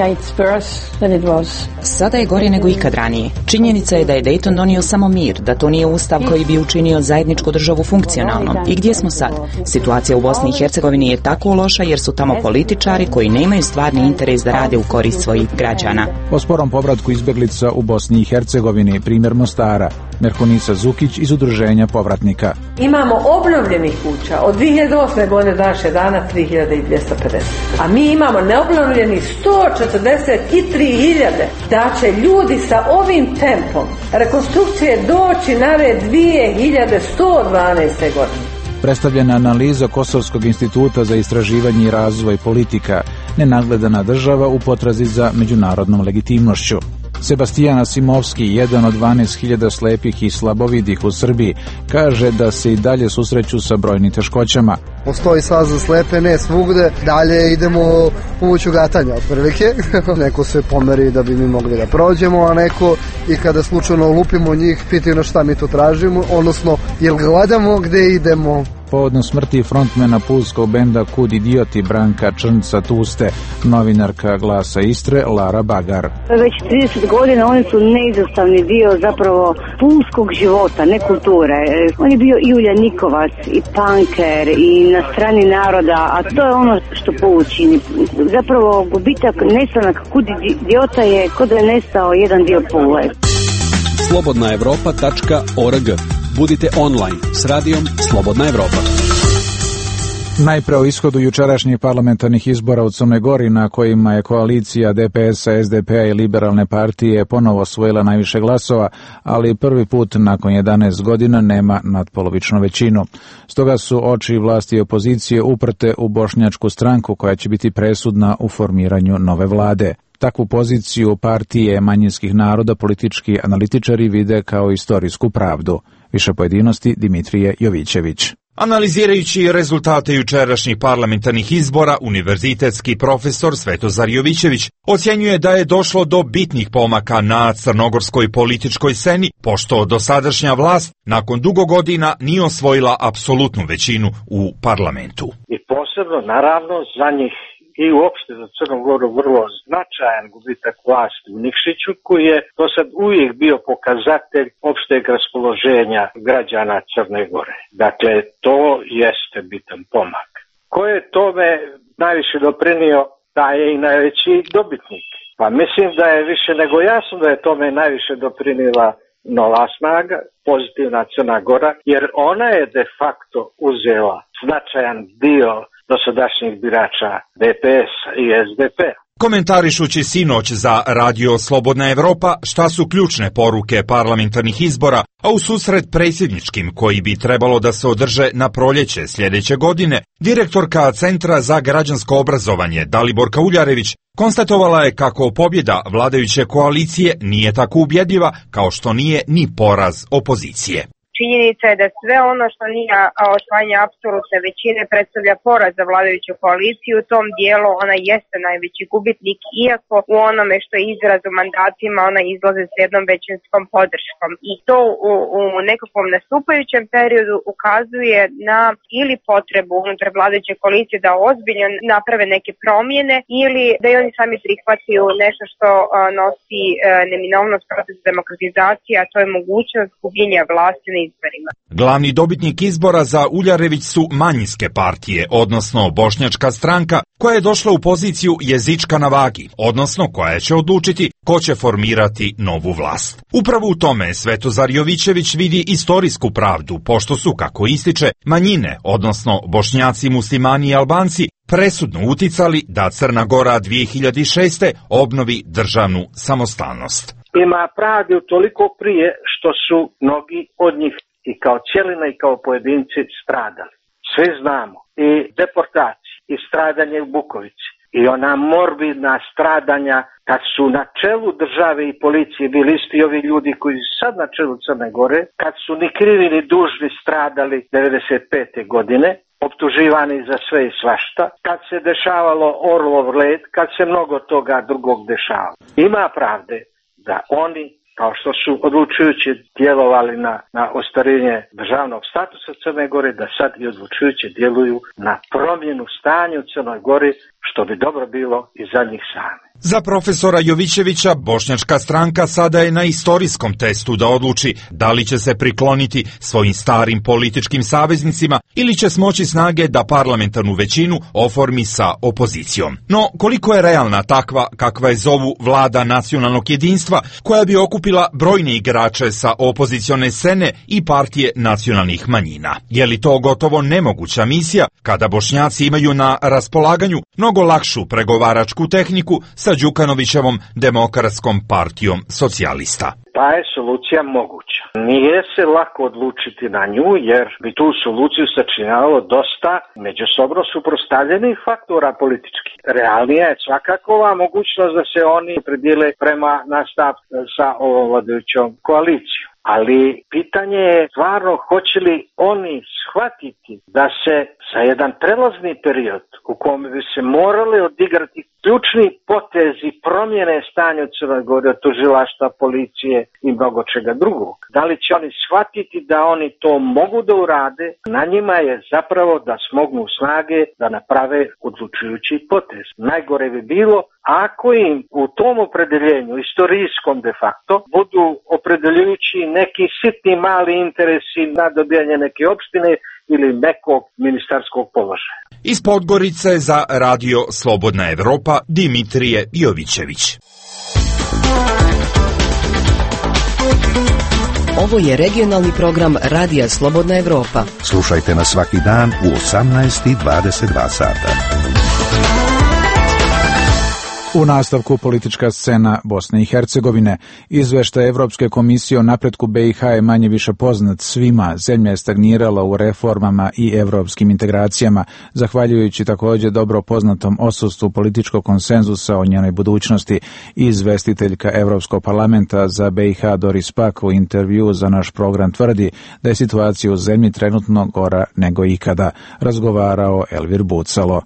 Sada je gore nego ikad ranije. Činjenica je da je Dayton donio samo mir, da to nije ustav koji bi učinio zajedničku državu funkcionalnom. I gdje smo sad? Situacija u Bosni i Hercegovini je tako loša jer su tamo političari koji nemaju stvarni interes da rade u korist svojih građana. O sporom povratku izbjeglica u Bosni i Hercegovini, primjer Mostara, Merkunisa Zukić iz udruženja povratnika. Imamo obnovljenih kuća od dvije hiljade osme godine do naše dana tri hiljade dvjesto pedeset. A mi imamo neobnovljenih sto četrdeset tri hiljade. Da će ljudi sa ovim tempom rekonstrukcije doći na red dvije hiljade sto dvanaeste godine. Predstavljena analiza Kosovskog instituta za istraživanje i razvoj politika, nenagledana država u potrazi za međunarodnom legitimnošću. Sebastijan Asimovski, jedan od dvanaest hiljada slepih i slabovidih u Srbiji, kaže da se i dalje susreću sa brojnim teškoćama. Postoji sad za slepe, ne svugde, dalje idemo pomoću gatanja otprilike. Neko se pomeri da bi mi mogli da prođemo, a neko i kada slučajno lupimo njih, pitaju na šta mi to tražimo, odnosno jel gledamo gde idemo. Povodom smrti frontmena pulskog benda Kud idioti Branka Črnca Tuste, novinarka Glasa Istre Lara Bagar. Već trideset godina oni su neizostavni dio zapravo pulskog života, ne kulture. On je bio i uljanikovac, i panker, i na strani naroda, a to je ono što poučini. Zapravo gubitak, nestanak Kud idiota je kod da je nestao jedan dio Pule. slobodna evropa tačka org. Budite online s radijom Slobodna Evropa. Najpre o ishodu jučerašnjih parlamentarnih izbora u Crnoj Gori, na kojima je koalicija D P S-a, S D P-a i Liberalne partije ponovo osvojila najviše glasova, ali prvi put nakon jedanaest godina nema nadpolovičnu većinu. Stoga su oči vlasti i opozicije uprte u bošnjačku stranku koja će biti presudna u formiranju nove vlade. Takvu poziciju partije manjinskih naroda politički analitičari vide kao istorijsku pravdu. Više pojedinosti Dimitrije Jovićević. Analizirajući rezultate jučerašnjih parlamentarnih izbora, univerzitetski profesor Svetozar Jovićević ocjenjuje da je došlo do bitnih pomaka na crnogorskoj političkoj sceni, pošto dosadašnja vlast nakon dugo godina nije osvojila apsolutnu većinu u parlamentu. I posebno, naravno, za njih i uopšte za Crnu Goru vrlo značajan gubitak vlasti u Nikšiću, koji je do sad uvijek bio pokazatelj opšteg raspoloženja građana Crne Gore. Dakle, to jeste bitan pomak. Ko je tome najviše doprinio, taj je i najveći dobitnik. Pa mislim da je više nego jasno da je tome najviše doprinila nova snaga, pozitivna Crna Gora, jer ona je de facto uzela značajan dio dosadašnjih birača D P S-a i S D P-a. Komentarišući sinoć za Radio Slobodna Evropa šta su ključne poruke parlamentarnih izbora, a u susret predsjedničkim koji bi trebalo da se održe na proljeće sljedeće godine, direktorka Centra za građansko obrazovanje Daliborka Uljarević konstatovala je kako pobjeda vladajuće koalicije nije tako ubjedljiva kao što nije ni poraz opozicije. činjenica je da sve ono što nije osvajanje apsolutne većine predstavlja poraz za vladajuću koaliciju. U tom dijelu ona jeste najveći gubitnik, iako u onome što je izraz u mandatima ona izlaze s jednom većinskom podrškom. I to u, u nekakvom nastupajućem periodu ukazuje na ili potrebu unutar vladajuće koalicije da ozbiljno naprave neke promjene ili da i oni sami prihvatiju nešto što a, nosi a, neminovnost procesa demokratizacije, a to je mogućnost gubljenja vlasti na izborima. Glavni dobitnik izbora za Uljarević su manjinske partije, odnosno Bošnjačka stranka, koja je došla u poziciju jezička na vagi, odnosno koja će odlučiti ko će formirati novu vlast. Upravo u tome Svetozar Jovićević vidi istorijsku pravdu, pošto su, kako ističe, manjine, odnosno Bošnjaci, Muslimani i Albanci, presudno uticali da Crna Gora dvije hiljade šeste. obnovi državnu samostalnost. Ima pravde toliko prije što su mnogi od njih i kao cijelina i kao pojedinci stradali. Svi znamo i deportacije i stradanje u Bukovici i ona morbidna stradanja kad su na čelu države i policije bili isti ovi ljudi koji su sad na čelu Crne Gore, kad su ni krivi ni dužni stradali devedeset pete. godine, optuživani za sve i svašta, kad se dešavalo Orlov led, kad se mnogo toga drugog dešavalo. Ima pravde da oni, kao što su odlučujući djelovali na, na ostvarenje državnog statusa Crne Gore, da sad i odlučujući djeluju na promjenu stanja u Crnoj Gori, što bi dobro bilo i za njih sami. Za profesora Jovićevića Bošnjačka stranka sada je na istorijskom testu da odluči da li će se prikloniti svojim starim političkim saveznicima ili će smoći snage da parlamentarnu većinu oformi sa opozicijom. No, koliko je realna takva kakva je zovu vlada nacionalnog jedinstva, koja bi okupila brojne igrače sa opozicione scene i partije nacionalnih manjina? Je li to gotovo nemoguća misija kada Bošnjaci imaju na raspolaganju mnogo lakšu pregovaračku tehniku sa Đukanovićevom demokratskom partijom socijalista? Pa je solucija moguća. Nije se lako odlučiti na nju, jer bi tu soluciju sačinjavalo dosta međusobno suprotstavljenih faktora političkih. Realnija je svakako ova mogućnost da se oni opredijele prema nastav sa ovom vladajućom koalicijom. Ali pitanje je stvarno hoće li oni shvatiti da se za jedan prelazni period u kome bi se morali odigrati ključni potezi promjene stanja u Crnoj Gori od tužilaštva, policije i mnogo čega drugog. Da li će oni shvatiti da oni to mogu da urade? Na njima je zapravo da smognu snage da naprave odlučujući potez. Najgore bi bilo ako im u tom opredeljenju, istorijskom de facto, budu opredeljujući neki sitni mali interesi na dobijanje neke opštine ili nekog ministarskog položaja. Iz Podgorice za Radio Slobodna Evropa Dimitrije Jovićević. Ovo je regionalni program Radija Slobodna Evropa. Slušajte nas svaki dan u osamnaest i dvadeset dva sata. U nastavku politička scena Bosne i Hercegovine. Izveštaj Evropske komisije o napretku B i H je manje više poznat svima. Zemlja je stagnirala u reformama i evropskim integracijama, zahvaljujući također dobro poznatom odsustvu političkog konsenzusa o njenoj budućnosti. Izvestiteljka Evropskog parlamenta za B i H Doris Pak u intervju za naš program tvrdi da je situacija u zemlji trenutno gora nego ikada. Razgovarao Elvir Bucalo.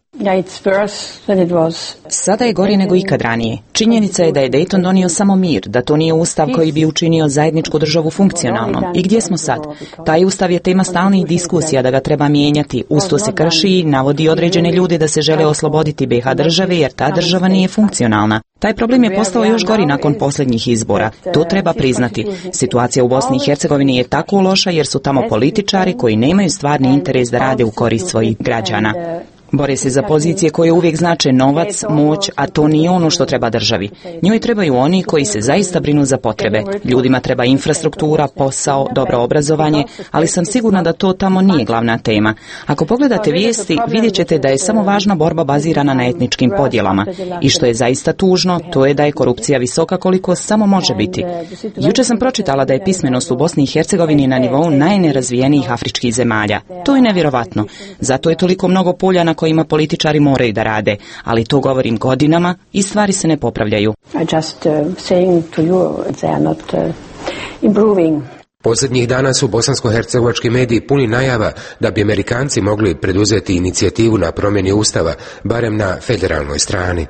Sada je gori nego ikad ranije. Činjenica je da je Dayton donio samo mir, da to nije ustav koji bi učinio zajedničku državu funkcionalnom. I gdje smo sad? Taj ustav je tema stalnih diskusija da ga treba mijenjati. Usto se krši i navodi određene ljude da se žele osloboditi B i H države jer ta država nije funkcionalna. Taj problem je postao još gori nakon posljednjih izbora. To treba priznati. Situacija u Bosni i Hercegovini je tako loša jer su tamo političari koji nemaju stvarni interes da rade u korist svojih građana. Bore se za pozicije koje uvijek znače novac, moć, a to nije ono što treba državi. Njoj trebaju oni koji se zaista brinu za potrebe. Ljudima treba infrastruktura, posao, dobro obrazovanje, ali sam sigurna da to tamo nije glavna tema. Ako pogledate vijesti, vidjet ćete da je samo važna borba bazirana na etničkim podjelama. I što je zaista tužno, to je da je korupcija visoka koliko samo može biti. Jučer sam pročitala da je pismenost u Bosni i Hercegovini na nivou najnerazvijenijih afričkih zemalja. To je nevjerovatno. Zato je toliko mnogo polja na kojima političari moraju da rade, ali to govorim godinama i stvari se ne popravljaju. Posljednjih dana su bosansko-hercegovački mediji puni najava da bi Amerikanci mogli preduzeti inicijativu na promjeni ustava, barem na federalnoj strani.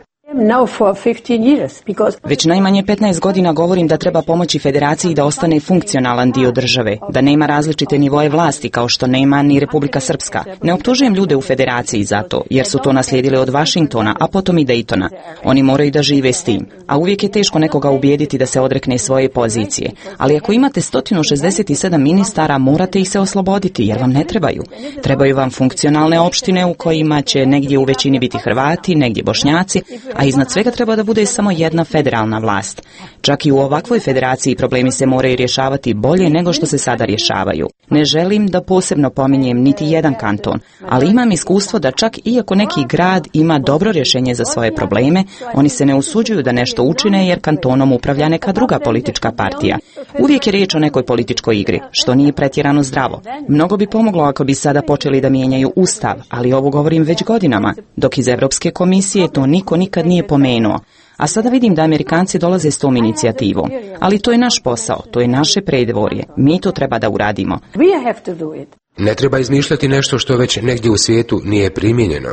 Već najmanje petnaest godina govorim da treba pomoći federaciji da ostane funkcionalan dio države, da nema različite nivoje vlasti kao što nema ni Republika Srpska. Ne optužujem ljude u federaciji za to, jer su to naslijedili od Vašingtona, a potom i Daytona. Oni moraju da žive s tim, a uvijek je teško nekoga ubijediti da se odrekne svoje pozicije. Ali ako imate sto šezdeset sedam ministara, morate ih se osloboditi, jer vam ne trebaju. Trebaju vam funkcionalne opštine u kojima će negdje u većini biti Hrvati, negdje Bošnjaci, a iznad svega treba da bude samo jedna federalna vlast. Čak i u ovakvoj federaciji problemi se moraju rješavati bolje nego što se sada rješavaju. Ne želim da posebno pominjem niti jedan kanton, ali imam iskustvo da čak iako neki grad ima dobro rješenje za svoje probleme, oni se ne usuđuju da nešto učine jer kantonom upravlja neka druga politička partija. Uvijek je riječ o nekoj političkoj igri, što nije pretjerano zdravo. Mnogo bi pomoglo ako bi sada počeli da mijenjaju ustav, ali ovo govorim već godinama, dok iz Europske komisije to niko nikad nije pomenuo. A sada vidim da Amerikanci dolaze s tom inicijativom. Ali to je naš posao, to je naše predvorje. Mi to treba da uradimo. Ne treba izmišljati nešto što već negdje u svijetu nije primijenjeno.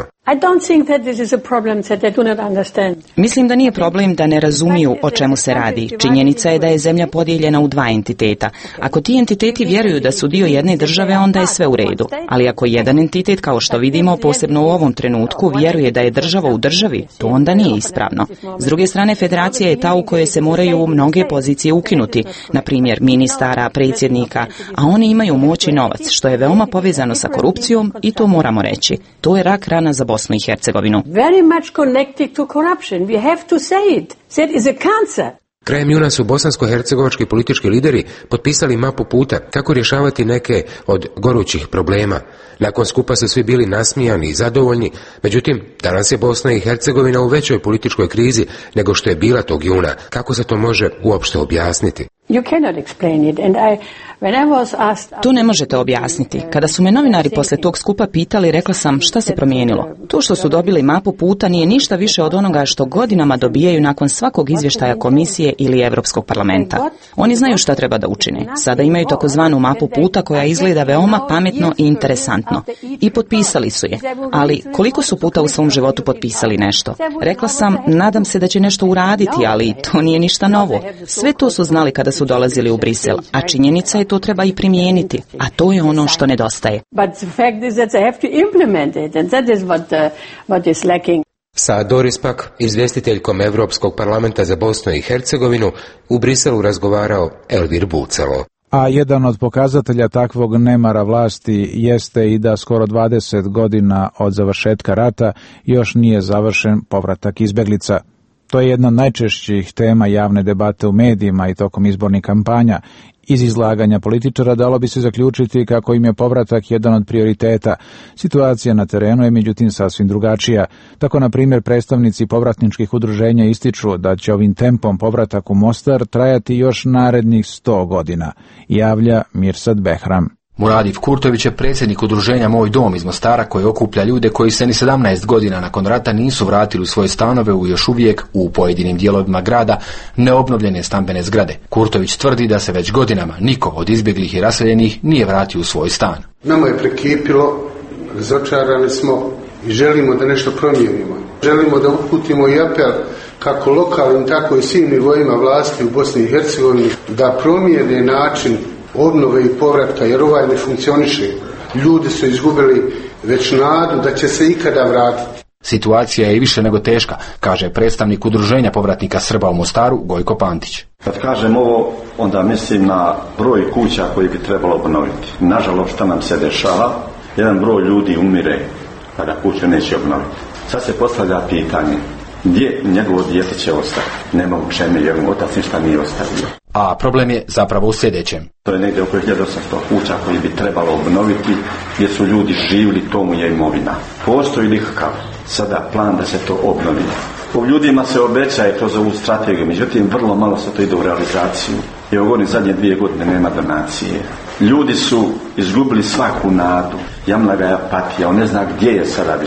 Mislim da nije problem da ne razumiju o čemu se radi. Činjenica je da je zemlja podijeljena u dva entiteta. Ako ti entiteti vjeruju da su dio jedne države, onda je sve u redu. Ali ako jedan entitet, kao što vidimo, posebno u ovom trenutku, vjeruje da je država u državi, to onda nije ispravno. S druge strane, federacija je ta u kojoj se moraju mnoge pozicije ukinuti, na primjer ministara, predsjednika, a oni imaju moć i novac, što je veoma povezano sa korupcijom i to moramo reći. To je rak rana za Bosnu i Hercegovinu. Krajem juna su bosansko-hercegovački politički lideri potpisali mapu puta kako rješavati neke od gorućih problema. Nakon skupa su svi bili nasmijani i zadovoljni, međutim, danas je Bosna i Hercegovina u većoj političkoj krizi nego što je bila tog juna. Kako se to može uopšte objasniti? To ne možete objasniti. Kada su me novinari poslije tog skupa pitali, rekla sam šta se promijenilo. To što su dobili mapu puta nije ništa više od onoga što godinama dobijaju nakon svakog izvještaja komisije ili Europskog parlamenta. Oni znaju šta treba da učine. Sada imaju takozvanu mapu puta koja izgleda veoma pametno i interesantno. I potpisali su je. Ali koliko su puta u svom životu potpisali nešto? Rekla sam, nadam se da će nešto uraditi, ali to nije ništa novo. Sve to su znali kada su dolazili u Brisel, a činjenica je to treba i primijeniti, a to je ono što nedostaje. Sa Doris Pack, izvjestiteljkom Europskog parlamenta za Bosnu i Hercegovinu, u Briselu razgovarao Elvir Bucalo. A jedan od pokazatelja takvog nemara vlasti jeste i da skoro dvadeset godina od završetka rata još nije završen povratak izbjeglica. To je jedna od najčešćih tema javne debate u medijima i tokom izbornih kampanja. Iz izlaganja političara dalo bi se zaključiti kako im je povratak jedan od prioriteta. Situacija na terenu je međutim sasvim drugačija. Tako, na primjer, predstavnici povratničkih udruženja ističu da će ovim tempom povratak u Mostar trajati još narednih sto godina, javlja Mirsad Behram. Muradif Kurtović je predsjednik udruženja Moj dom iz Mostara koji okuplja ljude koji se ni sedamnaest godina nakon rata nisu vratili u svoje stanove u još uvijek u pojedinim dijelovima grada neobnovljene stambene zgrade. Kurtović tvrdi da se već godinama niko od izbjeglih i raseljenih nije vratio u svoj stan. Nama je prekipilo, razočarani smo i želimo da nešto promijenimo. Želimo da uputimo i apel kako lokalnim, tako i svim nivoima vlasti u Bosni i Hercegovini da promijene način obnove i povratka, jer ovaj ne funkcioniše. Ljudi su izgubili već nadu da će se ikada vratiti. Situacija je i više nego teška, kaže predstavnik udruženja povratnika Srba u Mostaru Gojko Pantić. Kad kažem ovo, onda mislim na broj kuća koji bi trebalo obnoviti. Nažalost, što nam se dešava, jedan broj ljudi umire kada kuću neće obnoviti. Sad se postavlja pitanje, gdje njegovo dijete će ostati? Nema u čemu, jer mu otac ništa nije ostavio. A problem je zapravo u sljedećem. To je negdje oko hiljadu osamsto kuća koji bi trebalo obnoviti, gdje su ljudi živjeli, to mu je imovina. Postoji li kakav sada plan da se to obnovi? U ljudima se obećaje kroz ovu strategiju, međutim vrlo malo se to ide u realizaciju. I ovo godine zadnje dvije godine nema donacije. Ljudi su izgubili svaku nadu, jamna ga je apatija, on ne zna gdje je sada više.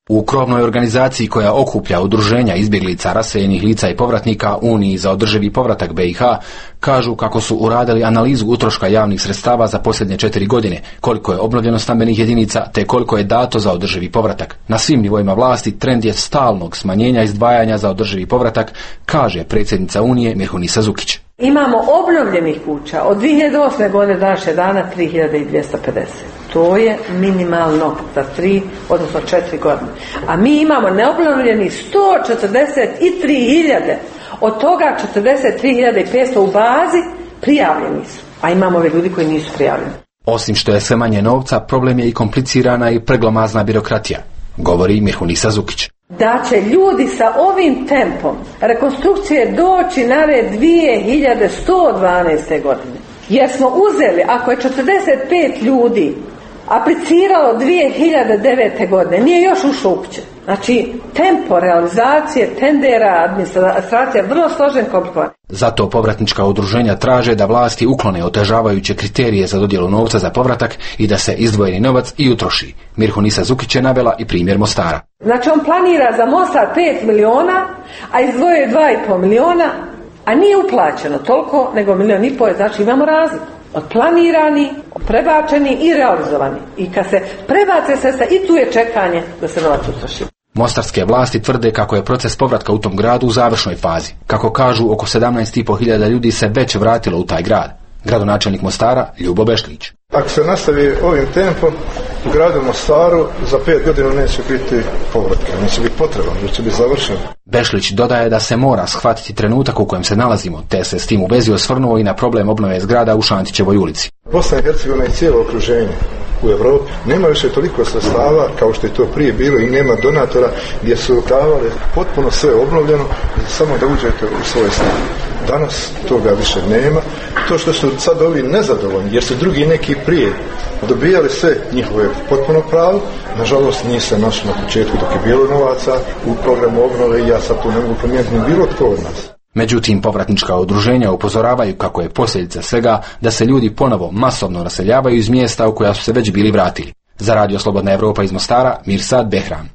U krovnoj organizaciji koja okuplja udruženja izbjeglica, raseljenih lica i povratnika Uniji za održivi povratak B i H kažu kako su uradili analizu utroška javnih sredstava za posljednje četiri godine, koliko je obnovljeno stambenih jedinica te koliko je dato za održivi povratak. Na svim nivoima vlasti trend je stalnog smanjenja izdvajanja za održivi povratak, kaže predsjednica Unije Mirhunisa Zukić. Imamo obnovljenih kuća od dvije hiljade osme godine do naše dana tri hiljade dvjesto pedeset. To je minimalno za tri, odnosno četiri godine. A mi imamo neobnovljenih sto četrdeset tri hiljade. Od toga četrdeset tri hiljade petsto u bazi prijavljeni su. A imamo ove ljudi koji nisu prijavljeni. Osim što je sve manje novca, problem je i komplicirana i preglomazna birokratija, govori Mirhunisa Zukić. Da će ljudi sa ovim tempom rekonstrukcije doći na red dvije hiljade sto dvanaeste godine. Jer smo uzeli, ako je četrdeset pet ljudi apliciralo dvije hiljade devete godine, nije još ušlo u kuće. Znači, tempo realizacije, tendera, administracija je vrlo složen, komplikovan. Zato povratnička udruženja traže da vlasti uklone otežavajuće kriterije za dodjelu novca za povratak i da se izdvojeni novac i utroši. Mirhunisa Zukić je navela i primjer Mostara. Znači, on planira za Mostar pet miliona, a izdvojio dva i pol miliona, a nije uplaćeno toliko, nego milion i pol, znači imamo razliku. Od planirani, prebačeni i realizovani. I kad se prebace sredstva, i tu je čekanje da se novac utroši. Mostarske vlasti tvrde kako je proces povratka u tom gradu u završnoj fazi. Kako kažu, oko sedamnaest i pol hiljada ljudi se već vratilo u taj grad. Gradonačelnik Mostara Ljubo Bešlić. Ako se nastavi ovim tempom, u gradu Mostaru za pet godina neće biti povratka, neće biti potreban, jer će biti završen. Bešlić dodaje da se mora shvatiti trenutak u kojem se nalazimo, te se s tim u vezi osvrnuo i na problem obnove zgrada u Šantićevoj ulici. Bosna i Hercegovina i cijelo okruženje u Europi nema više toliko sredstava kao što je to prije bilo i nema donatora gdje su davali potpuno sve obnovljeno samo da uđete u svoje stanje. Danas toga više nema. To što su sad ovi nezadovoljni jer su drugi neki prije dobijali sve njihove potpuno pravo, nažalost nije se našlo na početku dok je bilo novaca u programu obnove i ja sad tu ne mogu promijeniti ni bilo tko od nas. Međutim, povratnička udruženja upozoravaju kako je posljedica svega da se ljudi ponovo masovno raseljavaju iz mjesta u koja su se već bili vratili. Za Radio Slobodna Evropa iz Mostara, Mirsad Behram.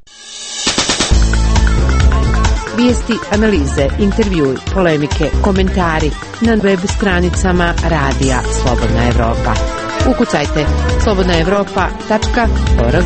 Vijesti, analize, intervjui, polemike, komentari na web stranicama Radija Slobodna Evropa. Ukucajte slobodna evropa tačka org.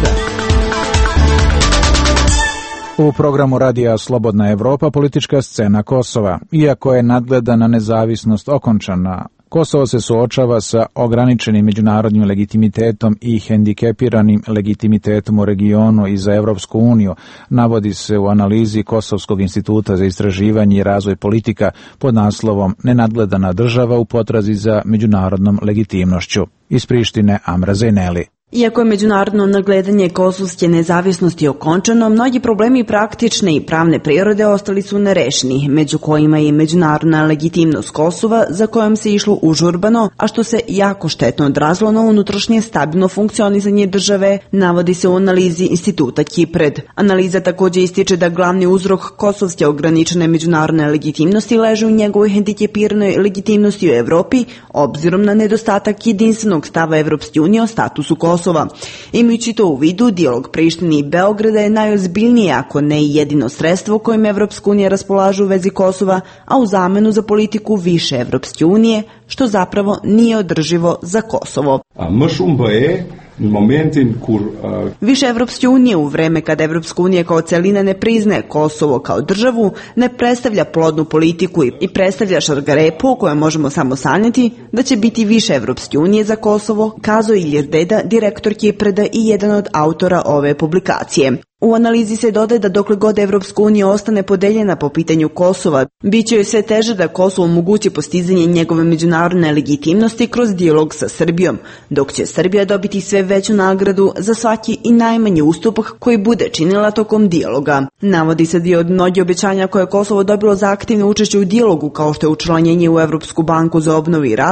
U programu Radija Slobodna Evropa politička scena Kosova. Iako je nadgledana nezavisnost okončana, Kosovo se suočava sa ograničenim međunarodnim legitimitetom i hendikepiranim legitimitetom u regionu i za Evropsku uniju, navodi se u analizi Kosovskog instituta za istraživanje i razvoj politika pod naslovom Nenadgledana država u potrazi za međunarodnom legitimnošću. Iz Prištine Amra Zejneli. Iako je međunarodno nadgledanje kosovske nezavisnosti okončano, mnogi problemi praktične i pravne prirode ostali su nerešeni, među kojima je međunarodna legitimnost Kosova, za kojom se išlo užurbano, a što se jako štetno odrazilo na unutrašnje stabilno funkcionisanje države, navodi se u analizi instituta Kipred. Analiza također ističe da glavni uzrok kosovske ograničene međunarodne legitimnosti leži u njegovoj hendikepiranoj legitimnosti u Evropi, obzirom na nedostatak jedinstvenog stava Evropske unije o statusu Kosova. Kosova. Imajući to u vidu, dijalog Prištine i Beograda je najozbiljnije, ako ne i jedino sredstvo kojim Evropska unija raspolaže u vezi Kosova, a u zamenu za politiku više Evropske unije, što zapravo nije održivo za Kosovo. A mëshumba je momentin kur uh... više Evropske unije u vreme kada Evropska unija kao celina ne priznaje Kosovo kao državu, ne predstavlja plodnu politiku i predstavlja šargarepu o kojoj možemo samo sanjati da će biti više Evropske unije za Kosovo, kazao Ilir Deda, direktor Kipreda i jedan od autora ove publikacije. U analizi se dodaje da dokle god Evropska unija ostane podeljena po pitanju Kosova, bit će joj sve teže da Kosovo omogući postizanje njegove međunarodne legitimnosti kroz dijalog sa Srbijom, dok će Srbija dobiti sve veću nagradu za svaki i najmanji ustupak koji bude činila tokom dijaloga. Navodi se dio od mnogi obećanja koje je Kosovo dobilo za aktivno učešće u dijalogu, kao što je učlanjenje u Evropsku banku za obnovu i razvoj,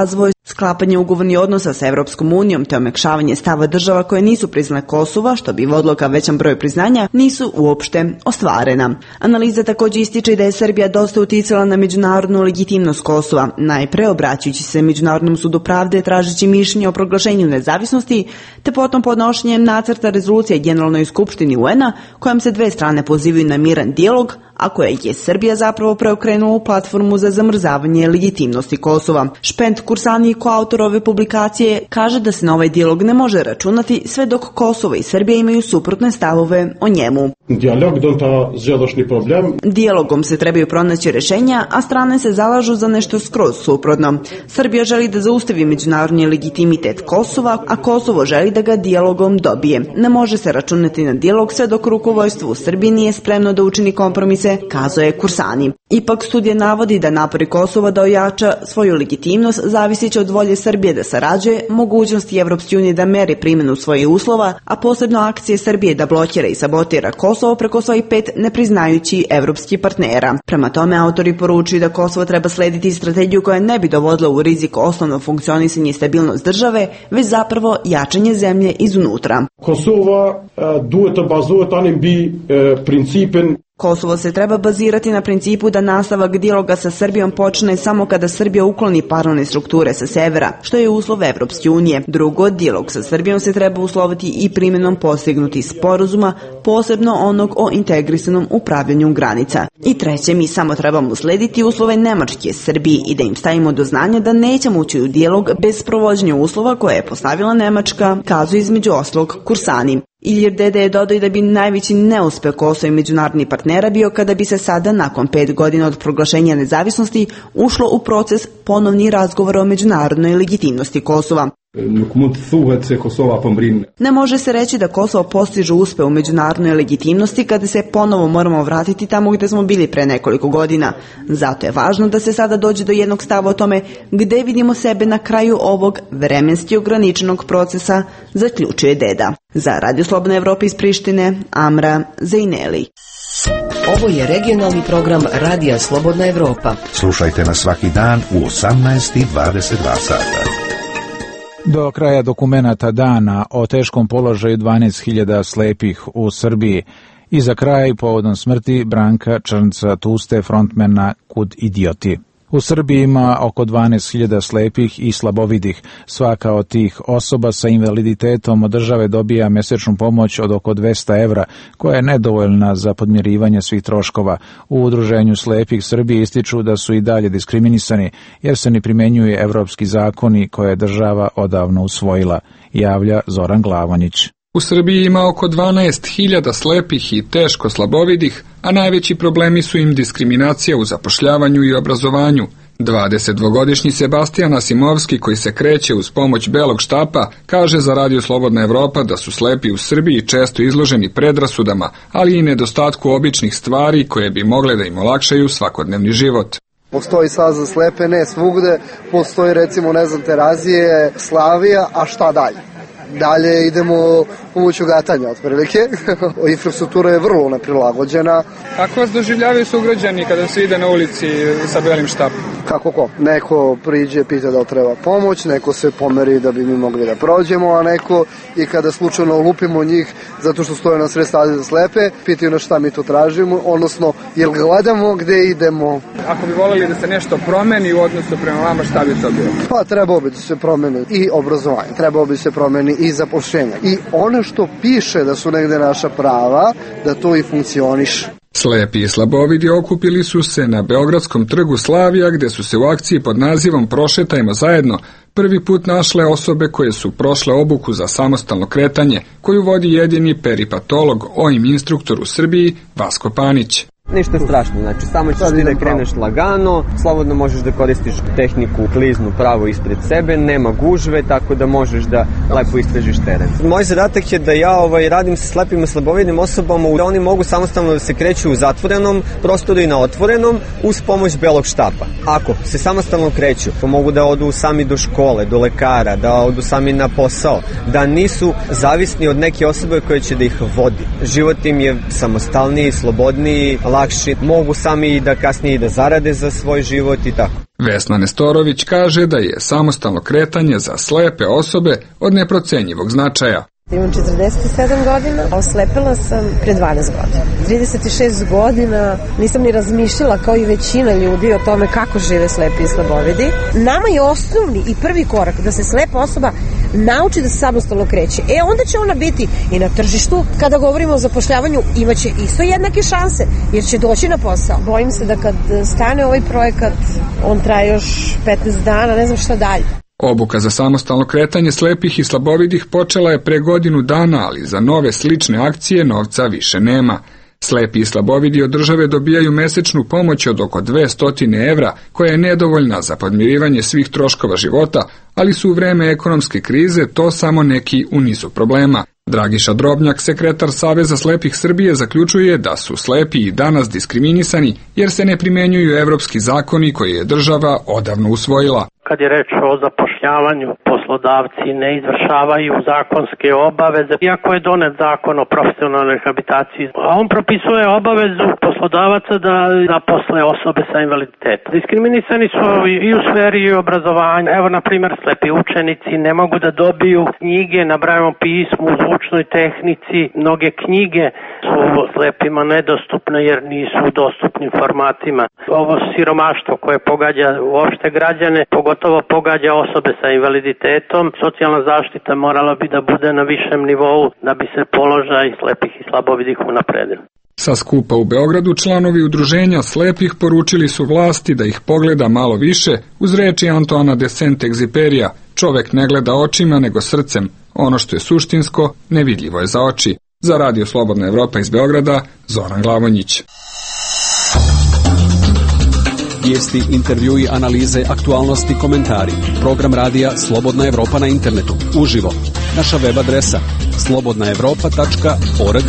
Sklapanje ugovornih odnosa sa Evropskom unijom te omekšavanje stava država koje nisu priznale Kosova, što bi vodilo ka većem broju priznanja, nisu uopšte ostvarena. Analiza također ističe da je Srbija dosta uticala na međunarodnu legitimnost Kosova, najpre obraćajući se Međunarodnom sudu pravde tražeći mišljenje o proglašenju nezavisnosti, te potom podnošenjem nacrta rezolucije Generalnoj skupštini U N-a kojom se dve strane pozivaju na miran dijalog, a koje je Srbija zapravo preokrenula u platformu za zamrzavanje legitimnosti Kosova. Špent Kursani, koautor ove publikacije, kaže da se na ovaj dijalog ne može računati sve dok Kosovo i Srbija imaju suprotne stavove o njemu. Dijalog donta želošni problem. Dijalogom se trebaju pronaći rješenja, a strane se zalažu za nešto skroz suprotno. Srbija želi da zaustavi međunarodni legitimitet Kosova, a Kosovo želi da ga dijalogom dobije. Ne može se računati na dijalog sve dok rukovodstvo u Srbiji nije spremno da učini kompromise, kazao je Kursani. Ipak studija navodi da napori Kosova da ojača svoju legitimnost zavisiće od volje Srbije da sarađuje, mogućnosti Evropske unije da meri primjenu svojih uslova, a posebno akcije Srbije da blokira i sabotira Kosovo preko svojih pet nepriznajući evropskih partnera. Prema tome, autori poručuju da Kosovo treba slediti strategiju koja ne bi dovodila u rizik osnovno funkcionisanje i stabilnost države, već zapravo jačanje zemlje izunutra. Kosova duhet të bazohet tani mbi principin. Kosovo se treba bazirati na principu da nastavak dijaloga sa Srbijom počne samo kada Srbija ukloni paralelne strukture sa severa, što je uslov Evropske unije. Drugo, dijalog sa Srbijom se treba usloviti i primjenom postignutih sporazuma, posebno onog o integrisanom upravljanju granica. I treće, mi samo trebamo slediti uslove Nemačke Srbiji i da im stavimo do znanja da nećemo ući u dijalog bez provođenja uslova koje je postavila Nemačka, kazuje između ostalog Kursani. Ilir Dede je dodao da bi najveći neuspeh Kosova i međunarodnih partnera bio kada bi se sada, nakon pet godina od proglašenja nezavisnosti, ušlo u proces ponovnih razgovora o međunarodnoj legitimnosti Kosova. Ne može se reći da Kosovo postiže uspeh u međunarodnoj legitimnosti kada se ponovo moramo vratiti tamo gdje smo bili pre nekoliko godina. Zato je važno da se sada dođe do jednog stava o tome gdje vidimo sebe na kraju ovog vremenski ograničenog procesa, zaključuje Deda. Za Radio Slobodna Evropa iz Prištine, Amra Zejneli. Ovo je regionalni program Radija Slobodna Evropa. Slušajte nas svaki dan u osamnaest i dvadeset dva sata. Do kraja dokumenata dana o teškom položaju dvanaest hiljada slepih u Srbiji i za kraj povodom smrti Branka Črnca Tuste, frontmena Kud idioti. U Srbiji ima oko dvanaest hiljada slepih i slabovidih. Svaka od tih osoba sa invaliditetom od države dobija mesečnu pomoć od oko dvesta evra, koja je nedovoljna za podmirivanje svih troškova. U Udruženju slepih Srbije ističu da su i dalje diskriminisani, jer se ne primenjuju evropski zakoni koje je država odavno usvojila, javlja Zoran Glavonjić. U Srbiji ima oko dvanaest hiljada slepih i teško slabovidih, a najveći problemi su im diskriminacija u zapošljavanju i obrazovanju. dvadesetdvogodišnji Sebastijan Asimovski, koji se kreće uz pomoć belog štapa, kaže za Radio Slobodna Evropa da su slepi u Srbiji često izloženi predrasudama, ali i nedostatku običnih stvari koje bi mogle da im olakšaju svakodnevni život. Postoji sad za slepe, ne svugde, postoji recimo, ne znam, Terazije, Slavija, a šta dalje? Dalje idemo pomoću gatanja, otprilike. Infrastruktura je vrlo neprilagođena. Kako vas doživljavaju sugrađani kada se ide na ulici sa belim štapom? Kako ko? Neko priđe, pita da li treba pomoć, neko se pomeri da bi mi mogli da prođemo, a neko i kada slučajno lupimo njih zato što stoje na sred staze za slepe, pitaju na šta mi to tražimo, odnosno jel gledamo gde idemo. Ako bi voljeli da se nešto promeni u odnosu prema vama, šta bi to bilo? Pa trebao bi da se promeni i obrazovanje, trebao bi se promeni i zapošljenja. I ono što piše da su negde naša prava, da to i funkcioniše. Slepi i slabovidi okupili su se na Beogradskom trgu Slavija, gde su se u akciji pod nazivom Prošetajmo zajedno prvi put našle osobe koje su prošle obuku za samostalno kretanje, koju vodi jedini peripatolog, O I M instruktor u Srbiji, Vasko Panić. Ništa strašno, znači samo ćeš ti da kreneš lagano, slobodno možeš da koristiš tehniku kliznu pravo ispred sebe, nema gužve, tako da možeš da lepo istražiš teren. Moj zadatak je da ja ovaj, radim sa slepim i slabovidnim osobama, da oni mogu samostalno da se kreću u zatvorenom prostoru i na otvorenom uz pomoć belog štapa. Ako se samostalno kreću, pa mogu da odu sami do škole, do lekara, da odu sami na posao, da nisu zavisni od neke osobe koja će da ih vodi. Život im je samostalniji, slobodniji, lakši, mogu sami da kasnije da zarade za svoj život i tako. Vesna Nestorović kaže da je samostalno kretanje za slepe osobe od neprocenjivog značaja. Imam četrdeset sedam godina, a oslepela sam pre dvanaest godina. trideset šest godina nisam ni razmišljala kao i većina ljudi o tome kako žive slepi i slabovidi. Nama je osnovni i prvi korak da se slepa osoba nauči da se samostalno kreće. E onda će ona biti i na tržištu. Kada govorimo o zapošljavanju, imaće isto jednake šanse jer će doći na posao. Bojim se da kad stane ovaj projekat, on traje još petnaest dana, ne znam šta dalje. Obuka za samostalno kretanje slepih i slabovidih počela je pre godinu dana, ali za nove slične akcije novca više nema. Slepi i slabovidi od države dobijaju mesečnu pomoć od oko dvesta evra, koja je nedovoljna za podmirivanje svih troškova života, ali su u vreme ekonomske krize to samo neki u nizu problema. Dragiša Drobnjak, sekretar Saveza slepih Srbije, zaključuje da su slepi i danas diskriminisani jer se ne primenjuju evropski zakoni koje je država odavno usvojila. Kad je reč o zapošljavanju, poslodavci ne izvršavaju zakonske obaveze, iako je donet zakon o profesionalnoj rehabilitaciji, a on propisuje obavezu poslodavaca da zaposle osobe sa invaliditetom. Diskriminisani su i u sferi obrazovanja. Evo, na primjer, slepi učenici ne mogu da dobiju knjige na Brailleovom pismu, u zvučnoj tehnici. Mnoge knjige su slepima nedostupne jer nisu u dostupnim formatima. Ovo siromaštvo koje pogađa uopšte građane, pogotovo pogađa osobe sa invaliditetom. Socijalna zaštita morala bi da bude na višem nivou da bi se položaj slepih i slabovidih unapredio. Sa skupa u Beogradu članovi udruženja slepih poručili su vlasti da ih pogleda malo više uz reči Antoana de Saint-Exupéryja: čovek ne gleda očima nego srcem, ono što je suštinsko nevidljivo je za oči. Za Radio Slobodna Evropa iz Beograda, Zoran Glavonjić. Vijesti, intervjui, analize, aktualnosti, komentari. Program radija Slobodna Evropa na internetu. Uživo. Naša web adresa slobodna evropa tačka org.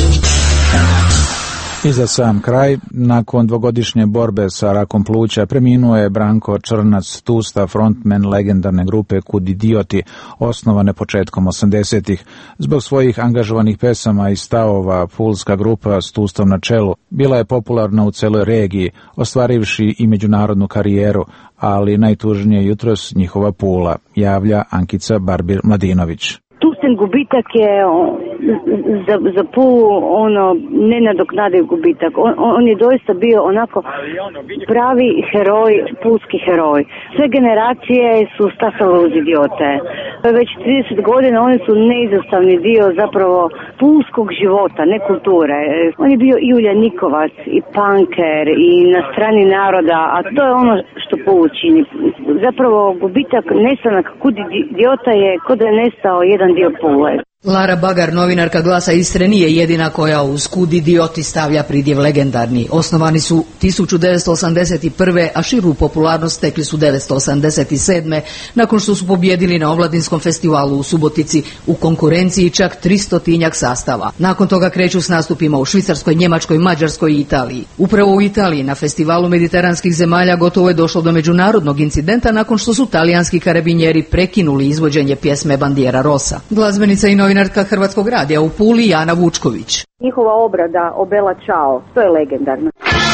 I za sam kraj, nakon dvogodišnje borbe sa rakom pluća, preminuo je Branko Črnac, Tusta, frontman legendarne grupe Kud idioti, osnovane početkom osamdesetih. Zbog svojih angažovanih pesama i stavova, pulska grupa s Tustom na čelu bila je popularna u celoj regiji, ostvarivši i međunarodnu karijeru, ali najtužnije jutros njihova Pula, javlja Ankica Barbir Mladinović. Tusten gubitak je za, za Pulu ono nenadoknadiv gubitak. On, on je doista bio onako pravi heroj, pulski heroj. Sve generacije su stasale uz idiote. Već trideset godina oni su neizostavni dio zapravo pulskog života, ne kulture. On je bio i uljanikovac, i panker, i na strani naroda, a to je ono što Pulu čini. Zapravo gubitak, nestanak Kud idiota je kod da je nestao jedan dio Pule. Lara Bagar, novinarka Glasa Istre, nije jedina koja uz Kud idioti stavlja pridjev legendarni. Osnovani su hiljadu devetsto osamdeset prve. a širu popularnost stekli su devetsto osamdeset sedme. nakon što su pobjedili na omladinskom festivalu u Subotici u konkurenciji čak tristotinjak sastava. Nakon toga kreću s nastupima u Švicarskoj, Njemačkoj, Mađarskoj i Italiji. Upravo u Italiji na festivalu mediteranskih zemalja gotovo je došlo do međunarodnog incidenta nakon što su talijanski karabinjeri prekinuli izvođenje pjesme Bandiera Rosa. Glazbenica i novinarka Hrvatskog radija u Puli Jana Vučković. Njihova obrada o Bella Ciao, to je legendarno.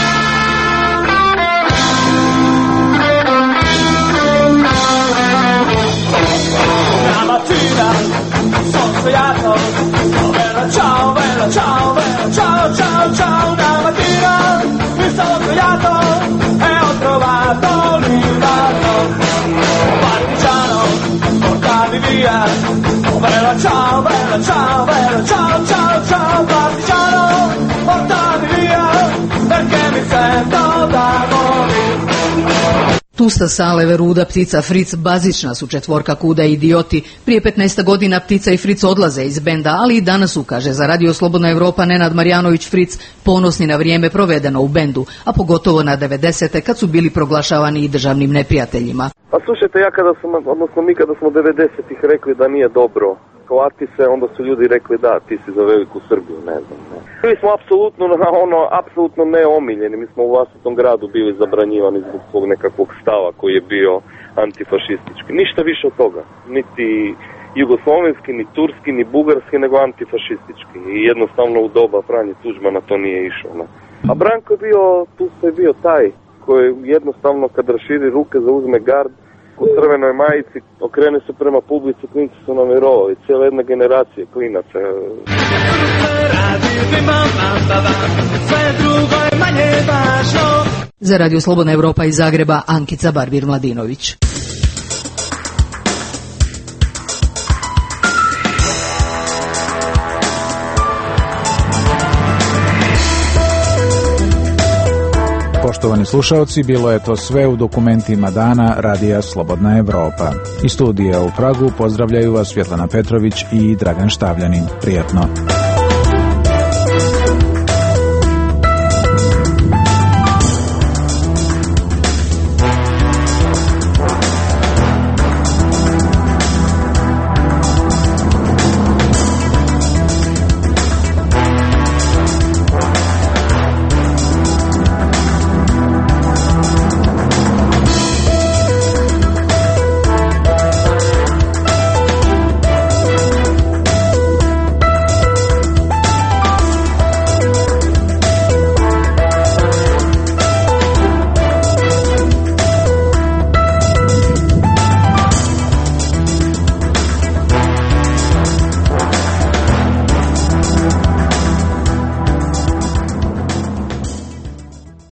Ciao, Bella Ciao, Bella Ciao, ciao, ciao, una mattina mi sono svegliato e ho trovato l'inverno. Partigiano, portami via. Bella ciao, bella ciao, bella ciao, ciao, ciao, partigiano, portami via, perché mi sento da morire. Tusta, Sale, Veruda, Ptica, Fric, bazična su četvorka Kuda i idioti. Prije petnaest godina Ptica i Fric odlaze iz benda, ali i danas su, kaže za Radio Slobodna Evropa Nenad Marjanović Fric, ponosni na vrijeme provedeno u bendu, a pogotovo na devedesete kad su bili proglašavani i državnim neprijateljima. Pa slušajte, ja kada sam, odnosno mi kada smo devedesetih rekli da nije dobro klati se, onda su ljudi rekli da, ti si za veliku Srbiju, ne znam. Ne. Mi smo apsolutno, ono, apsolutno neomiljeni, mi smo u vlastitom gradu bili zabranjivani zbog svog nekakvog stava koji je bio antifašistički. Ništa više od toga, niti jugoslovenski, ni turski, ni bugarski, nego antifašistički. I jednostavno u doba Franje Tuđmana to nije išlo. Ne. A Branko je bio, tu je bio taj koji jednostavno kad raširi ruke zauzme gard u crvenoj majici, okrene se prema publici, klinci su nam heroji, cijela jedna generacija klinaca. Za Radio Slobodna Evropa iz Zagreba, Ankica Barbir-Mladinović. Poštovani slušaoci, bilo je to sve u dokumentima dana Radija Slobodna Evropa. Iz studija u Pragu pozdravljaju vas Svjetlana Petrović i Dragan Štavljanin. Prijatno.